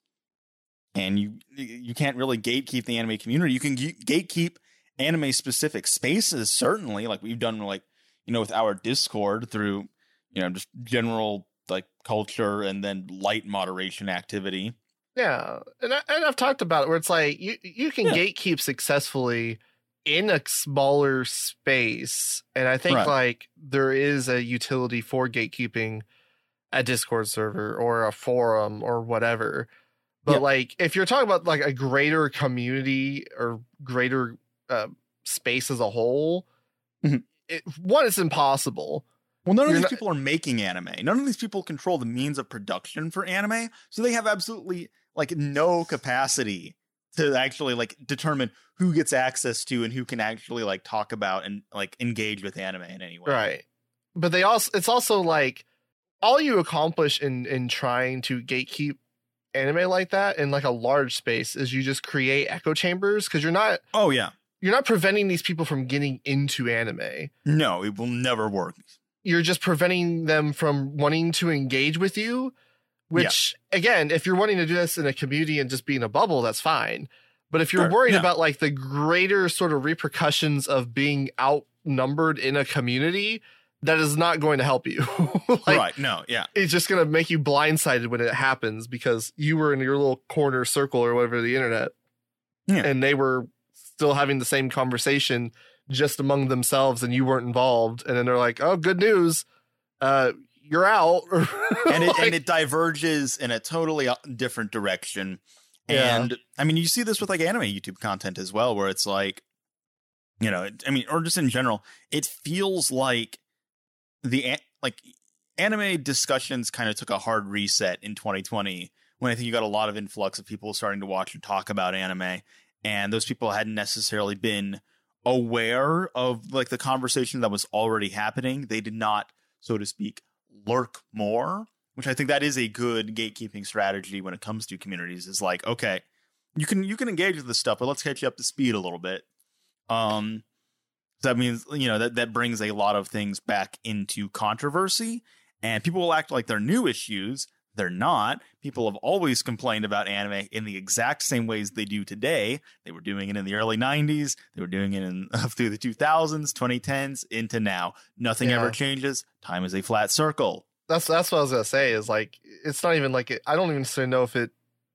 and you you can't really gatekeep the anime community. You can g- gatekeep anime specific spaces, certainly, like we've done, like you know, with our Discord through you know just general like culture and then light moderation activity. Yeah, and I, and I've talked about it where it's like you you can Yeah. gatekeep successfully in a smaller space, and I think Right. like there is a utility for gatekeeping a Discord server or a forum or whatever. But Yeah. like if you're talking about like a greater community or greater uh, space as a whole, Mhm. it, one, it's impossible. Well, none of You're these not- people are making anime. None of these people control the means of production for anime, so they have absolutely like no capacity to actually like determine who gets access to and who can actually like talk about and like engage with anime in any way. Right. But they also it's also like all you accomplish in in trying to gatekeep anime like that in like a large space is you just create echo chambers because you're not Oh yeah. you're not preventing these people from getting into anime. No, it will never work. You're just preventing them from wanting to engage with you, which again, if you're wanting to do this in a community and just be in a bubble, that's fine. But if you're Sure, worried yeah. about like the greater sort of repercussions of being outnumbered in a community, that is not going to help you. Like, Right. No. Yeah. it's just going to make you blindsided when it happens because you were in your little corner circle or whatever, the internet, Yeah. and they were still having the same conversation just among themselves and you weren't involved. And then they're like, oh, good news. Uh, you're out. and it Like, and it diverges in a totally different direction. Yeah. And I mean, you see this with like anime YouTube content as well, where it's like, you know, it, I mean, or just in general, it feels like the an- like anime discussions kind of took a hard reset in twenty twenty when I think you got a lot of influx of people starting to watch and talk about anime, and those people hadn't necessarily been aware of like the conversation that was already happening. They did not, so to speak, lurk more, which I think that is a good gatekeeping strategy when it comes to communities. Is like, okay, you can you can engage with this stuff, but let's catch you up to speed a little bit. Um, so that means you know that that brings a lot of things back into controversy, and people will act like they're new issues. They're not. People have always complained about anime in the exact same ways they do today. They were doing it in the early nineties. They were doing it in uh, through the two thousands, twenty tens, into now. Nothing Yeah. ever changes. Time is a flat circle. that's, that's what I was going to say is like, it's not even like, it, I don't even necessarily know if it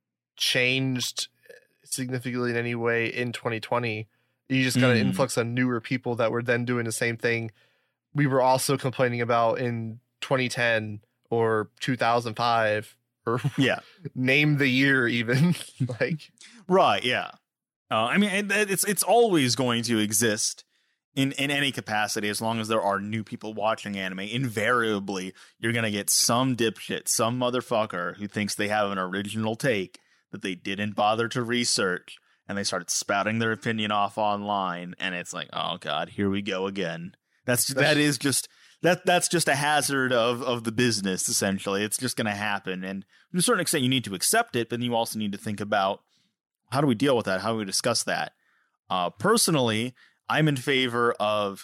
changed significantly in any way in twenty twenty. You just got an Mm. influx of newer people that were then doing the same thing we were also complaining about in twenty ten or two thousand five or Yeah. name the year even. Like, Right. Yeah. Uh, I mean, it, it's it's always going to exist in in any capacity as long as there are new people watching anime. Invariably, you're gonna get some dipshit, some motherfucker who thinks they have an original take that they didn't bother to research, and they started spouting their opinion off online, and it's like, oh god, here we go again. That's that is just that that's just a hazard of of the business. Essentially, it's just gonna happen, and to a certain extent, you need to accept it, but then you also need to think about how do we deal with that? How do we discuss that? Uh, personally, I'm in favor of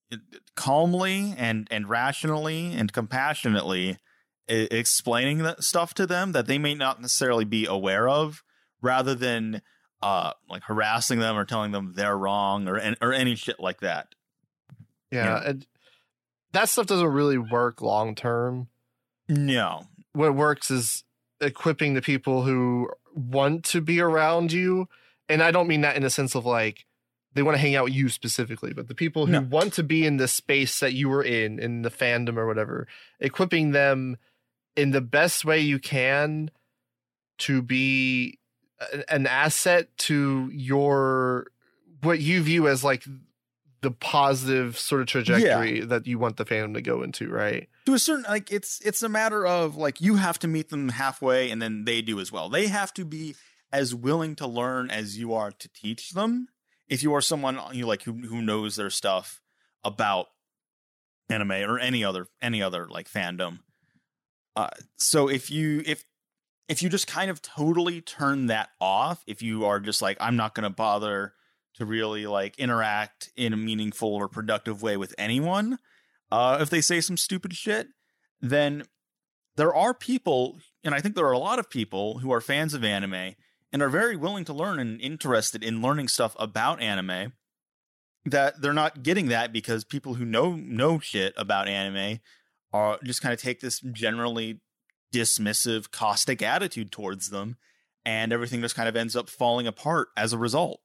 calmly and and rationally and compassionately I- explaining that stuff to them that they may not necessarily be aware of, rather than uh, like harassing them or telling them they're wrong or or any shit like that. yeah, and that stuff doesn't really work long term. No. What works is equipping the people who want to be around you. And I don't mean that in the sense of like they want to hang out with you specifically, but the people who No. want to be in the space that you were in, in the fandom or whatever, equipping them in the best way you can to be a- an asset to your, what you view as like the positive sort of trajectory that you want the fandom to go into, right? To a certain, like, it's it's a matter of like you have to meet them halfway, and then they do as well. They have to be as willing to learn as you are to teach them. If you are someone you know, like who who knows their stuff about anime or any other any other like fandom, uh, so if you if if you just kind of totally turn that off, if you are just like, I'm not going to bother to really like interact in a meaningful or productive way with anyone, uh, if they say some stupid shit, then there are people, and I think there are a lot of people who are fans of anime and are very willing to learn and interested in learning stuff about anime, that they're not getting that because people who know know shit about anime are just kind of take this generally dismissive, caustic attitude towards them, and everything just kind of ends up falling apart as a result.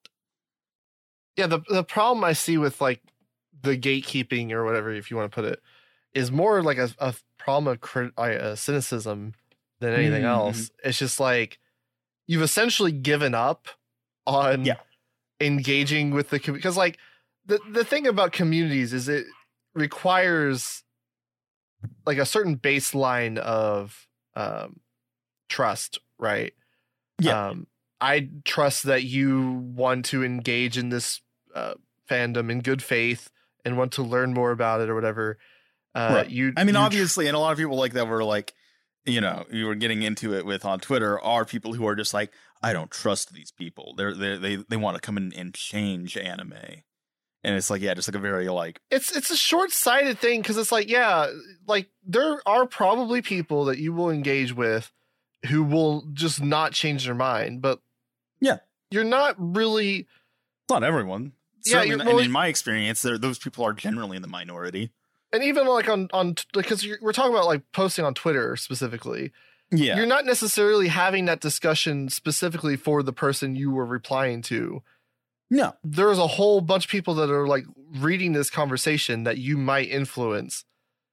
Yeah, the the problem I see with like the gatekeeping or whatever, if you want to put it, is more like a, a problem of crit- uh, cynicism than anything mm-hmm. else. It's just like you've essentially given up on yeah. engaging with the community. Because like the, the thing about communities is it requires like a certain baseline of um, trust, right? Yeah. Um, I trust that you want to engage in this uh, fandom in good faith and want to learn more about it or whatever. Uh, right. You, I mean, you obviously, tr- and a lot of people like that were like, you know, you were getting into it with on Twitter are people who are just like, I don't trust these people. They're, they're they they want to come in and change anime. And it's like, yeah, just like a very like it's it's a short sighted thing because it's like, yeah, like there are probably people that you will engage with who will just not change their mind. But yeah, you're not really. Not everyone. Yeah, Certainly, and in my experience, there those people are generally in the minority. And even like on on because we're talking about like posting on Twitter specifically. Yeah, you're not necessarily having that discussion specifically for the person you were replying to. No, there's a whole bunch of people that are like reading this conversation that you might influence.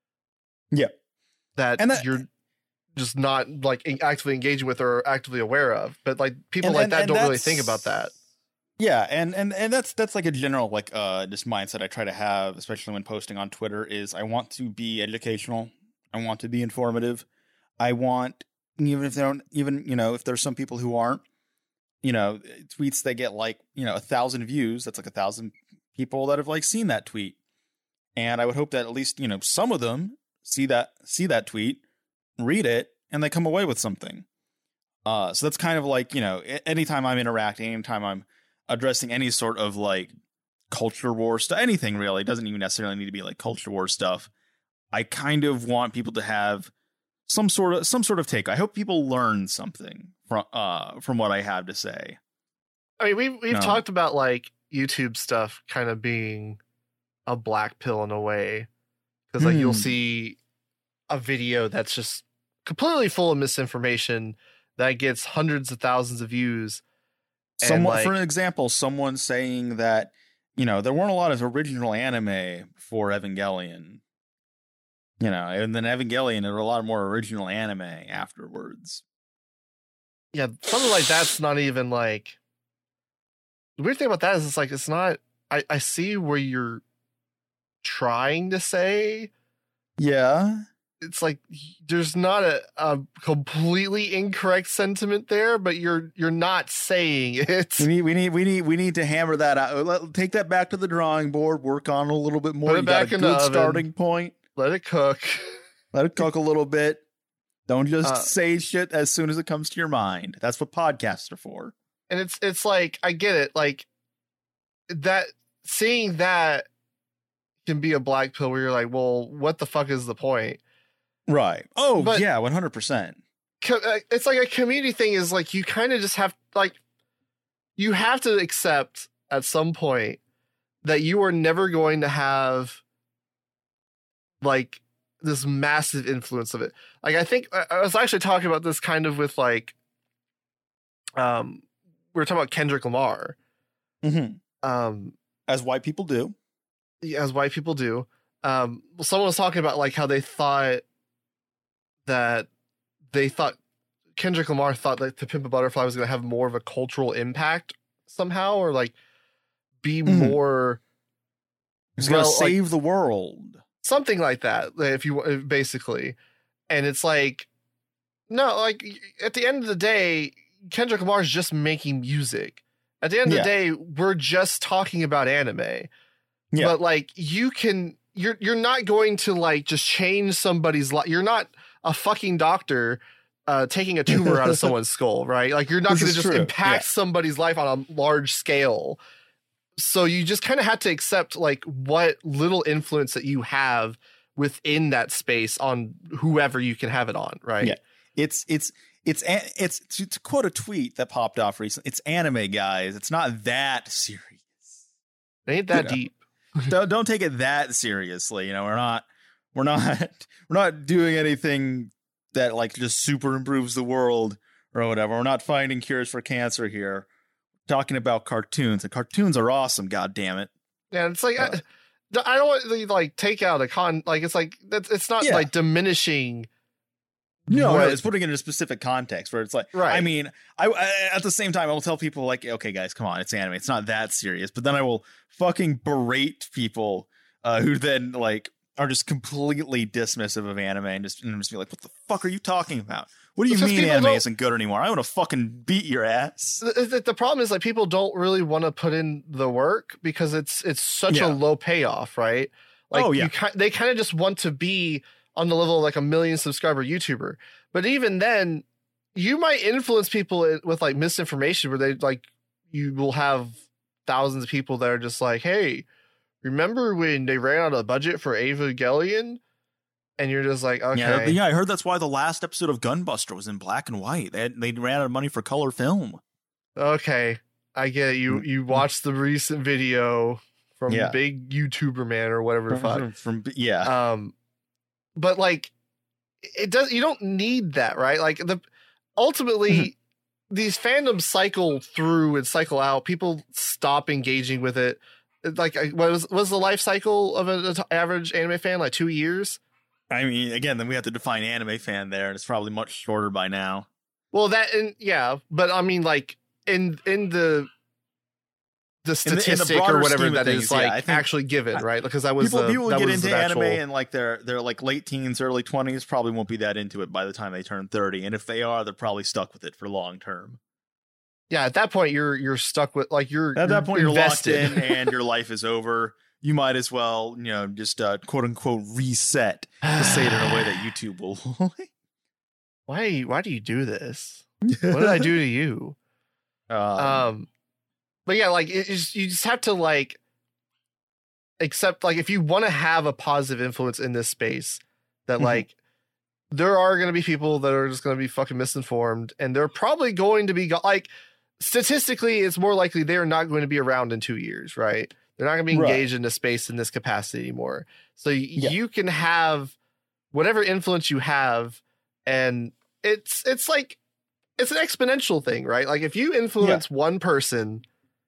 Yeah, that, and that you're just not like actively engaging with or actively aware of. But like people and, like and, that and don't really think about that. Yeah, and, and and that's that's like a general like uh just mindset I try to have, especially when posting on Twitter, is I want to be educational, I want to be informative, I want, even if they don't, even you know if there's some people who aren't, you know, tweets that get like you know a thousand views, that's like a thousand people that have like seen that tweet, and I would hope that at least you know some of them see that see that tweet, read it, and they come away with something. Uh, so that's kind of like you know anytime I'm interacting, anytime I'm addressing any sort of like culture war stuff, anything really, it doesn't even necessarily need to be like culture war stuff. I kind of want people to have some sort of some sort of take. I hope people learn something from uh from what I have to say. I mean, we've we've no. talked about like YouTube stuff kind of being a black pill in a way, because like hmm. you'll see a video that's just completely full of misinformation that gets hundreds of thousands of views. Someone, like, for an example, someone saying that, you know, there weren't a lot of original anime for Evangelion, you know, and then Evangelion, there were a lot more original anime afterwards. Yeah, something like that's not even like. The weird thing about that is it's like, it's not. I, I see where you're trying to say. Yeah. It's like there's not a, a completely incorrect sentiment there, but you're you're not saying it. We need we need we need we need to hammer that out. Let, take that back to the drawing board. Work on it a little bit more. Put it you back got a in good the oven. starting point. Let it cook. Let it cook a little bit. Don't just uh, say shit as soon as it comes to your mind. That's what podcasts are for. And it's it's like I get it. Like that, seeing that can be a black pill where you're like, well, what the fuck is the point? Right. Oh, but yeah, one hundred percent. It's like a community thing is like you kind of just have like you have to accept at some point that you are never going to have like this massive influence of it. Like I think I was actually talking about this kind of with like um we were talking about Kendrick Lamar. Mm-hmm. Um as white people do. As white people do. Um well, someone was talking about like how they thought that they thought Kendrick Lamar thought that To Pimp a Butterfly was going to have more of a cultural impact somehow, or like be mm. more. He's well, going to save like, the world, something like that. If you basically, and it's like, no, like at the end of the day, Kendrick Lamar is just making music. At the end yeah. of the day, we're just talking about anime. Yeah. But like you can, you're you're not going to like just change somebody's life. You're not a fucking doctor uh, taking a tumor out of someone's skull, right? Like you're not going to just true. impact Yeah. somebody's life on a large scale. So you just kind of had to accept like what little influence that you have within that space on whoever you can have it on, right? Yeah. It's it's it's it's to, to quote a tweet that popped off recently. It's anime, guys. It's not that serious. It ain't that You know. deep. don't don't take it that seriously. You know, we're not we're not we're not doing anything that like just super improves the world or whatever. We're not finding cures for cancer here. We're talking about cartoons, and cartoons are awesome. God damn it! Yeah, it's like Uh, I, I don't want to like take out a con. Like it's like that's it's not Yeah. like diminishing. No, what- no, it's putting it in a specific context where it's like, Right. I mean, I, I at the same time I will tell people like, okay, guys, come on, it's anime, it's not that serious. But then I will fucking berate people uh, who then like are just completely dismissive of anime and just and just be like, what the fuck are you talking about? What do you It's just mean people anime don't- isn't good anymore? I want to fucking beat your ass. The, the- the problem is like people don't really want to put in the work because it's it's such Yeah. a low payoff, right? Like Oh, yeah. you ki- they kind of just want to be on the level of like a million subscriber YouTuber. But even then, you might influence people i- with like misinformation where they like you will have thousands of people that are just like, hey, remember when they ran out of budget for Evangelion? And you're just like, okay. Yeah, yeah, I heard that's why the last episode of Gunbuster was in black and white. They had, they ran out of money for color film. Okay, I get it. You you watched the recent video from Yeah. Big YouTuber Man or whatever the fuck. From, from yeah, Um, but like, it does. You don't need that, right? Like the ultimately, these fandoms cycle through and cycle out. People stop engaging with it. Like, I- what was was the life cycle of an average anime fan? Like two years. I mean, again, then we have to define anime fan there, and it's probably much shorter by now. Well, that and yeah, but I mean, like in in the the In the- in the statistic broader or whatever scheme of that things, is yeah, like I think- actually given, right? Because that was People, the, people that get was into the actual, anime and like they're they're like late teens, early twenties, probably won't be that into it by the time they turn thirty, and if they are, they're probably stuck with it for long term. yeah. At that point, you're you're stuck with like you're At that point, you're locked invested. in, and your life is over. You might as well, you know, just uh, quote unquote reset to say it in a way that YouTube will. why why do you do this? What did I do to you? Um, Um, but yeah, like it, it's, you just have to like accept like if you want to have a positive influence in this space, that Mhm. like there are going to be people that are just going to be fucking misinformed, and they're probably going to be go- like statistically, it's more likely they are not going to be around in two years, right? They're not going to be Right. engaged in this space in this capacity anymore. So y- Yeah. you can have whatever influence you have, and it's it's like it's an exponential thing, right? Like if you influence one person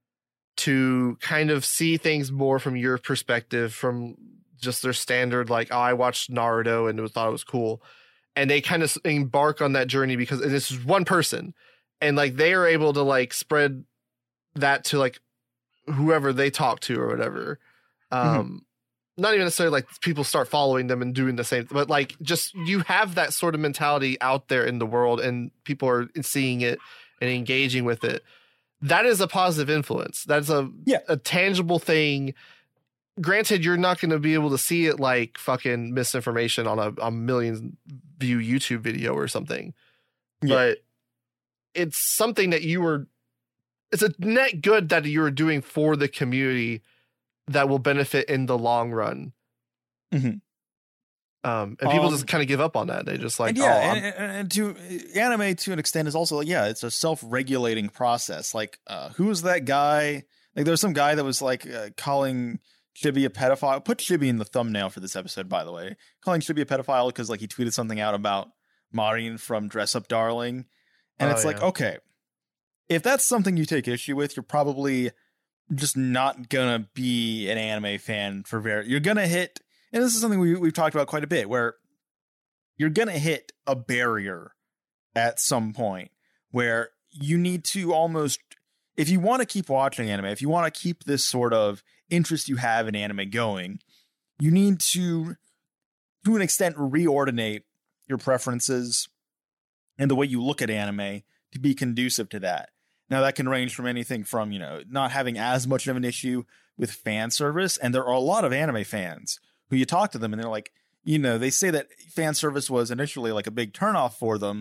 to kind of see things more from your perspective, from just their standard, like, oh, I watched Naruto and thought it was cool, and they kind of embark on that journey because and this is one person, and like they are able to like spread that to like whoever they talk to or whatever. Um, not even necessarily like people start following them and doing the same, but like just you have that sort of mentality out there in the world, and people are seeing it and engaging with it. That is a positive influence. That's a Yeah. a tangible thing. Granted, you're not going to be able to see it like fucking misinformation on a, a million view YouTube video or something, Yeah. but it's something that you were. It's a net good that you are doing for the community that will benefit in the long run. Mhm. Um, and people Um, just kind of give up on that. They just like, and oh, yeah, I'm- and, and, and to anime to an extent is also yeah, it's a self-regulating process. Like, uh, who's that guy? Like, there's some guy that was like uh, calling Chibi a pedophile. Put Chibi in the thumbnail for this episode, by the way. Calling Chibi a pedophile because like he tweeted something out about Marin from Dress Up Darling, and Oh, it's like, yeah. okay, if that's something you take issue with, you're probably just not gonna be an anime fan for very. You're gonna hit. And this is something we, we've talked about quite a bit, where you're going to hit a barrier at some point where you need to almost, if you want to keep watching anime, if you want to keep this sort of interest you have in anime going, you need to, to an extent, reordinate your preferences and the way you look at anime to be conducive to that. Now, that can range from anything from, you know, not having as much of an issue with fan service. And there are a lot of anime fans who you talk to them and they're like, you know, they say that fan service was initially like a big turnoff for them,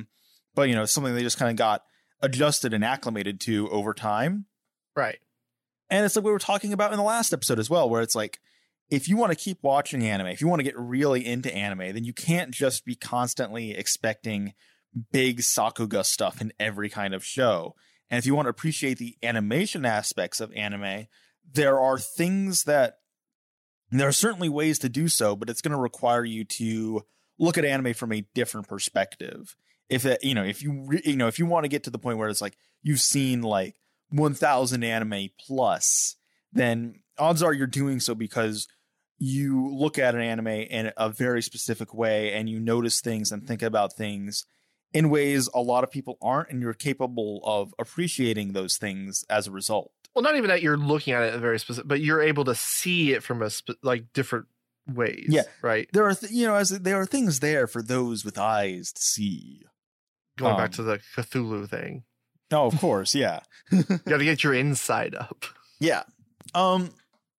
but you know, something they just kind of got adjusted and acclimated to over time. Right. And it's like we were talking about in the last episode as well, where it's like, if you want to keep watching anime, if you want to get really into anime, then you can't just be constantly expecting big Sakuga stuff in every kind of show. And if you want to appreciate the animation aspects of anime, there are things that there are certainly ways to do so, but it's going to require you to look at anime from a different perspective. If it, you know, if you, re- you know, if you want to get to the point where it's like you've seen like one thousand anime plus, then odds are you're doing so because you look at an anime in a very specific way and you notice things and think about things in ways a lot of people aren't, and you're capable of appreciating those things as a result. Well, not even that you're looking at it very specific, but you're able to see it from a spe- like different ways. Yeah. Right. There are, th- you know, as there are things there for those with eyes to see. Going Um, back to the Cthulhu thing. Oh, of course. Yeah. You got to get your inside up. Yeah. Um,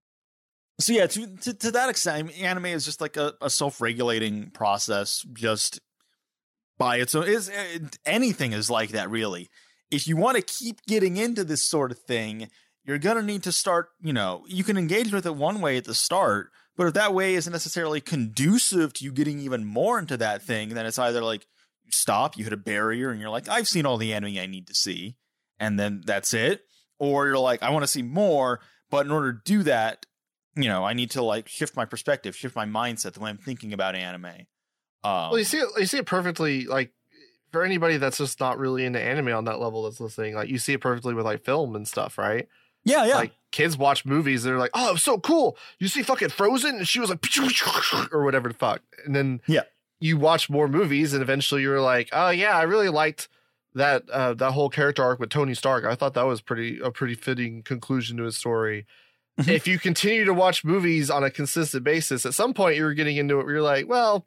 so yeah, to, to, to that extent, I mean, anime is just like a, a self-regulating process, just by its own. Is anything is like that, really. If you want to keep getting into this sort of thing, you're going to need to start, you know, you can engage with it one way at the start, but if that way isn't necessarily conducive to you getting even more into that thing, then it's either like you stop, you hit a barrier, and you're like, I've seen all the anime I need to see, and then that's it. Or you're like, I want to see more, but in order to do that, you know, I need to like shift my perspective, shift my mindset, the way I'm thinking about anime. Um, Well, you see it, you see it perfectly, like, for anybody that's just not really into anime on that level that's listening, like, you see it perfectly with, like, film and stuff, right? yeah, yeah. Like, kids watch movies, they're like, oh, it was so cool. You see fucking Frozen? And she was like, or whatever the fuck. And then Yeah. you watch more movies, and eventually you're like, oh, yeah, I really liked that uh, that whole character arc with Tony Stark. I thought that was pretty a pretty fitting conclusion to his story. Mhm. If you continue to watch movies on a consistent basis, at some point you're getting into it where you're like, well,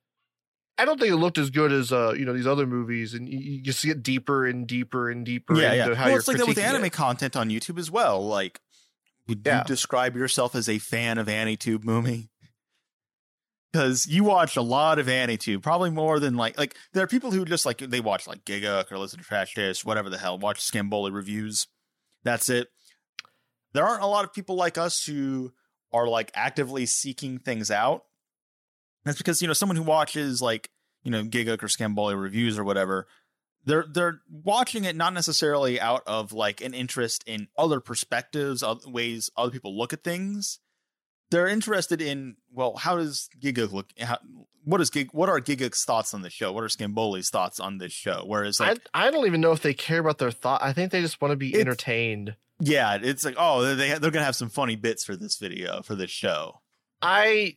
I don't think it looked as good as uh, you know, these other movies, and you, you just get deeper and deeper and deeper yeah, into yeah. how Well, you're it's like that with critiquing anime it. content on YouTube as well. Like, would Yeah. you describe yourself as a fan of AniTube, Moomy? Because you watch a lot of AniTube, probably more than like like there are people who just like they watch like Giga or listen to Trash Dish, whatever the hell, watch Scamboli reviews. That's it. There aren't a lot of people like us who are like actively seeking things out. That's because, you know, someone who watches like, you know, Giga or Scamboli reviews or whatever, they're they're watching it not necessarily out of like an interest in other perspectives, other ways other people look at things. They're interested in, well, how does Giga look? How, what is Gig? What are Giga's thoughts on this show? What are Scamboli's thoughts on this show? Whereas, like, I, I don't even know if they care about their thought. I think they just want to be It's- entertained. yeah, it's like, oh, they they're gonna have some funny bits for this video for this show. I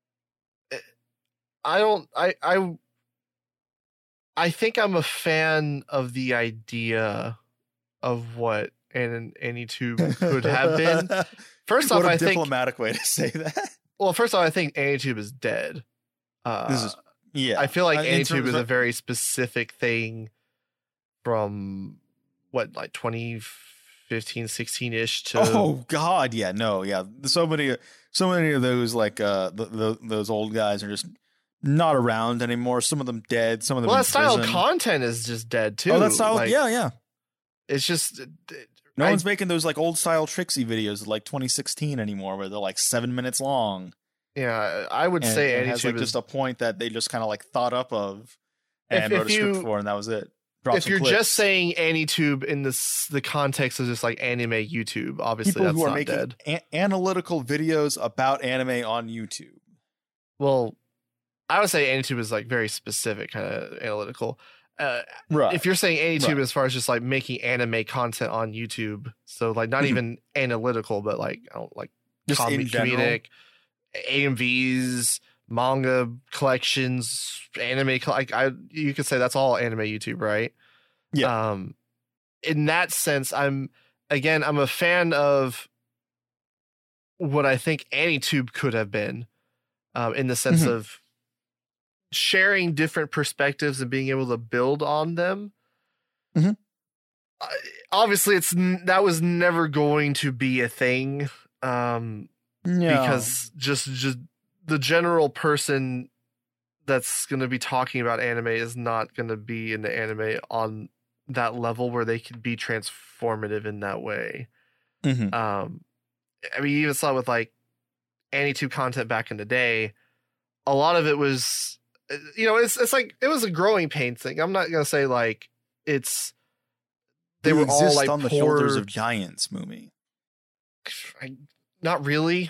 I don't I I I think I'm a fan of the idea of what an AniTube could have been. First off, what a I think diplomatic way to say that. well, first off, I think AniTube is dead. Uh, This is yeah. I feel like Uh, in AniTube terms is a of- very specific thing from what, like twenty fifteen, sixteen ish to Oh God, yeah, no, yeah. So many, so many of those like uh, the, the, those old guys are just not around anymore. Some of them dead. Some of them. well, in that style of prison. content is just dead too. Oh, that style. Like, yeah, yeah. it's just No I- one's making those like old style Trixie videos like twenty sixteen anymore, where they're like seven minutes long. yeah. I would And say it has AniTube like is just a point that they just kind of like thought up of If- and if wrote a script you- for, and that was it. Dropped if some you're clips. just saying AniTube in this the context of just like anime YouTube, obviously people that's who are not making dead. a- analytical videos about anime on YouTube. Well, I would say AniTube is like very specific, kind of analytical. Uh, Right. if you're saying AniTube Right. as far as just like making anime content on YouTube, so like not Mhm. even analytical, but like I don't like Just com- in general. comedic, A M Vs, manga collections, anime. Col- like I, you could say that's all anime YouTube, right? Yeah. Um, in that sense, I'm again, I'm a fan of what I think AniTube could have been, um, in the sense Mhm. of sharing different perspectives and being able to build on them. Mhm. Uh, obviously, it's n- that was never going to be a thing, um, Yeah. because just just the general person that's going to be talking about anime is not going to be in the anime on that level where they could be transformative in that way. Mm-hmm. Um, I mean, you even saw with like AniTube content back in the day, a lot of it was, you know, it's it's like it was a growing pain thing. I'm not gonna say like it's they we were all like on the poor, shoulders of giants, Moomy. I, not really.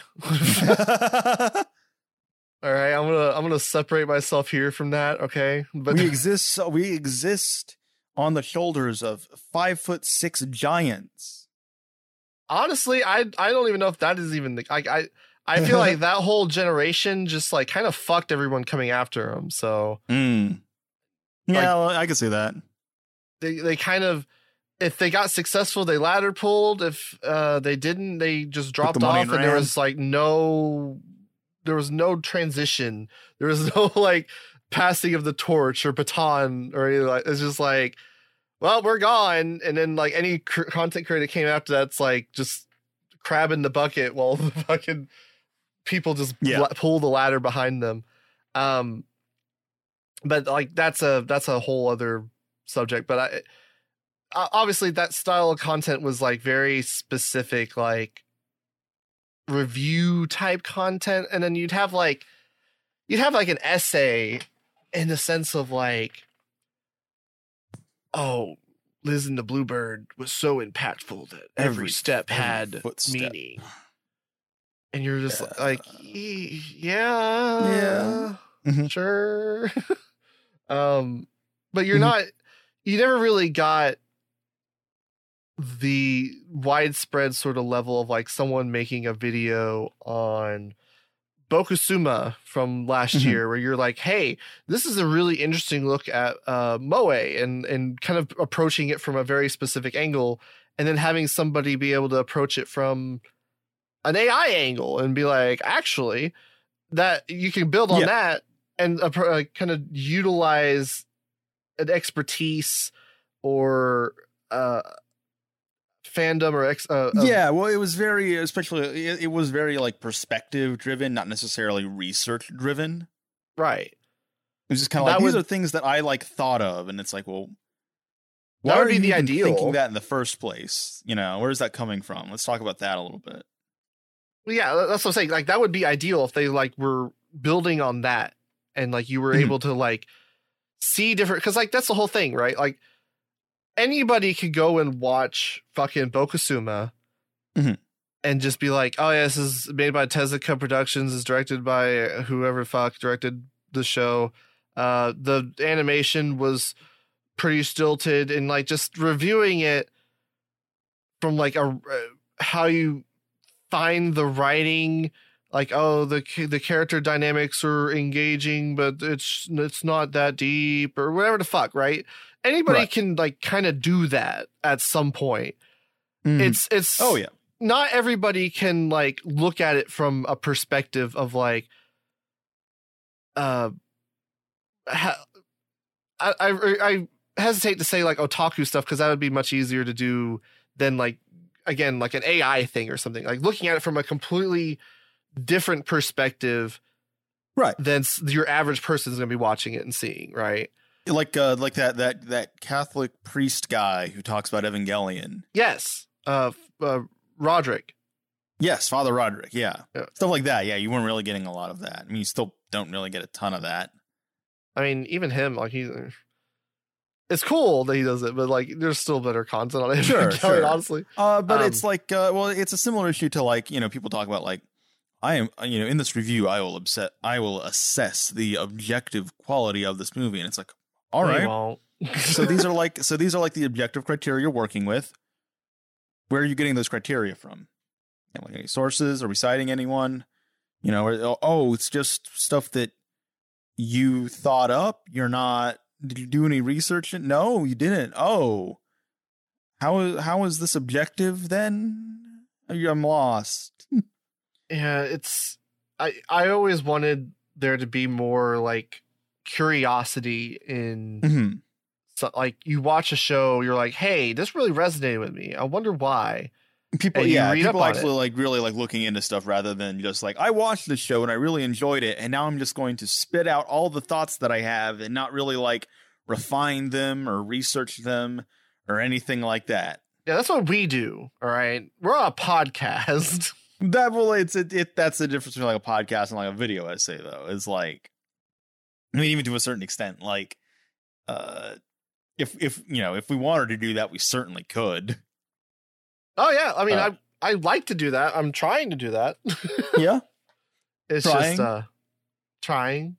All right, I'm gonna I'm gonna separate myself here from that. Okay, but we exist. We exist on the shoulders of five foot six giants. Honestly, I I don't even know if that is even the I I. I feel like that whole generation just like kind of fucked everyone coming after him. So, mm. yeah, like, well, I can see that. They they kind of, if they got successful, they ladder pulled. If uh, they didn't, they just dropped the off, and, and there was like no, there was no transition. There was no like passing of the torch or baton or anything like. It's just like, well, we're gone, and then like any cr- content creator came after that's like just crab in the bucket while the fucking people just yeah. la- pull the ladder behind them. Um, but like that's a that's a whole other subject. But I obviously that style of content was like very specific, like review type content, and then you'd have like you'd have like an essay in the sense of like, oh, Liz and the Bluebird was so impactful that every, every step had footstep. Meaning. And you're just uh, like, yeah, yeah, mm-hmm. sure. um, but you're mm-hmm. not, you never really got the widespread sort of level of like someone making a video on Bokusuma from last mm-hmm. year where you're like, hey, this is a really interesting look at uh, Moe and, and kind of approaching it from a very specific angle, and then having somebody be able to approach it from an A I angle and be like, actually, that you can build on yeah. that and uh, uh, kind of utilize an expertise or uh, fandom or ex. Uh, yeah, well, it was very, especially, it, it was very like perspective driven, not necessarily research driven. Right. It was just kind of like, would, these are things that I like thought of, and it's like, well, why that would are be you the even ideal thinking that in the first place? You know, where's that coming from? Let's talk about that a little bit. Yeah, that's what I'm saying. Like, that would be ideal if they like were building on that, and like you were mm-hmm. able to like see different, because like that's the whole thing, right? Like anybody could go and watch fucking Bokusuma mm-hmm. and just be like, oh yeah, this is made by Tezuka Productions, is directed by whoever fuck directed the show. Uh, the animation was pretty stilted, and like just reviewing it from like a how you find the writing, like, oh, the the character dynamics are engaging, but it's it's not that deep or whatever the fuck, right? Anybody right. can like kind of do that at some point. Mm. It's it's oh yeah. Not everybody can like look at it from a perspective of like, uh, ha- I I I hesitate to say like otaku stuff because that would be much easier to do than like, again, like an A I thing or something, like looking at it from a completely different perspective, right? Than your average person is going to be watching it and seeing, right? Like, uh, like that that that Catholic priest guy who talks about Evangelion. Yes, uh, uh Roderick. Yes, Father Roderick. Yeah. yeah, stuff like that. Yeah, you weren't really getting a lot of that. I mean, you still don't really get a ton of that. I mean, even him, like he. It's cool that he does it, but like, there's still better content on it. Sure, sure. Honestly, uh, but um, it's like, uh, well, it's a similar issue to like, you know, people talk about like, I am, you know, in this review, I will upset, I will assess the objective quality of this movie, and it's like, all right. so these are like, so these are like the objective criteria you're working with. Where are you getting those criteria from? You know, like any sources? Are we citing anyone? You know, or, oh, it's just stuff that you thought up. You're not. Did you do any research? No, you didn't. Oh, how how is this objective then? I'm lost. Yeah, it's. I I always wanted there to be more like curiosity in. Mm-hmm. So, like, you watch a show, you're like, hey, this really resonated with me. I wonder why. People, and you yeah, read people up on actually it. like really like looking into stuff rather than just like, I watched this show and I really enjoyed it, and now I'm just going to spit out all the thoughts that I have and not really like refine them or research them or anything like that. Yeah, that's what we do. All right, we're on a podcast. That well, it's it, it. That's the difference between like a podcast and like a video essay, though. Is like, I mean, even to a certain extent, like, uh, if if you know, if we wanted to do that, we certainly could. Oh yeah, I mean, Uh, I I like to do that. I'm trying to do that. Yeah, It's Trying. just uh, trying.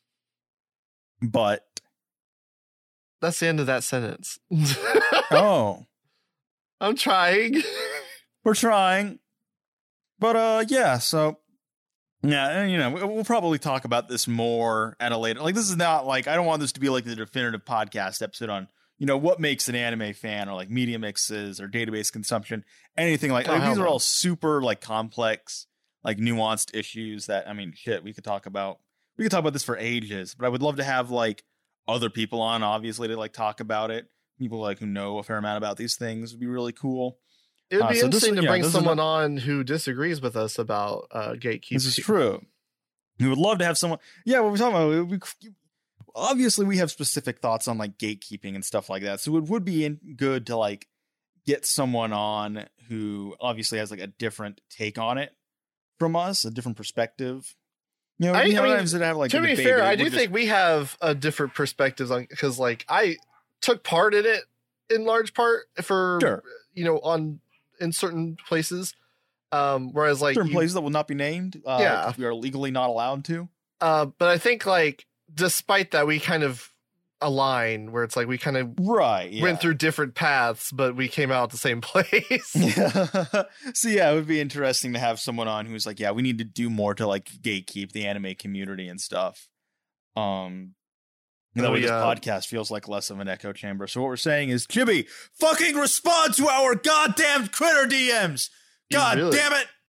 but That's the end of that sentence. oh, I'm trying. we're trying. But uh, yeah. So yeah, and, you know, we- we'll probably talk about this more at a later. Like, this is not like, I don't want this to be like the definitive podcast episode on, you know, what makes an anime fan, or like media mixes or database consumption, anything like, Oh, like hell these are no. all super like complex, like nuanced issues that, I mean, shit, we could talk about. We could talk about this for ages, but I would love to have like other people on, obviously, to like talk about it. People like who know a fair amount about these things would be really cool. It would Uh, be so this interesting is- to yeah, bring this is someone not- on who disagrees with us about uh, gatekeeping. This is true. We would love to have someone. Yeah, what we're talking about. We, we, obviously, we have specific thoughts on like gatekeeping and stuff like that. So it would be in, good to like get someone on who obviously has like a different take on it from us, a different perspective. You know, I- you know, I mean, sometimes to have like to a be debate, fair, but it I would do just- think we have a different perspectives on, because like I took part in it in large part for Sure. you know on in certain places, um, whereas like certain you- places that will not be named. Uh, Yeah. 'cause we are legally not allowed to. uh, but I think like despite that we kind of align where it's like we kind of Right. Yeah. went through different paths, but we came out at the same place. Yeah. So yeah, it would be interesting to have someone on who's like, yeah, we need to do more to like gatekeep the anime community and stuff. Um, that way We, this uh, podcast feels like less of an echo chamber. So what we're saying is, Jimmy, fucking respond to our goddamn Twitter D Ms. You God really- damn it.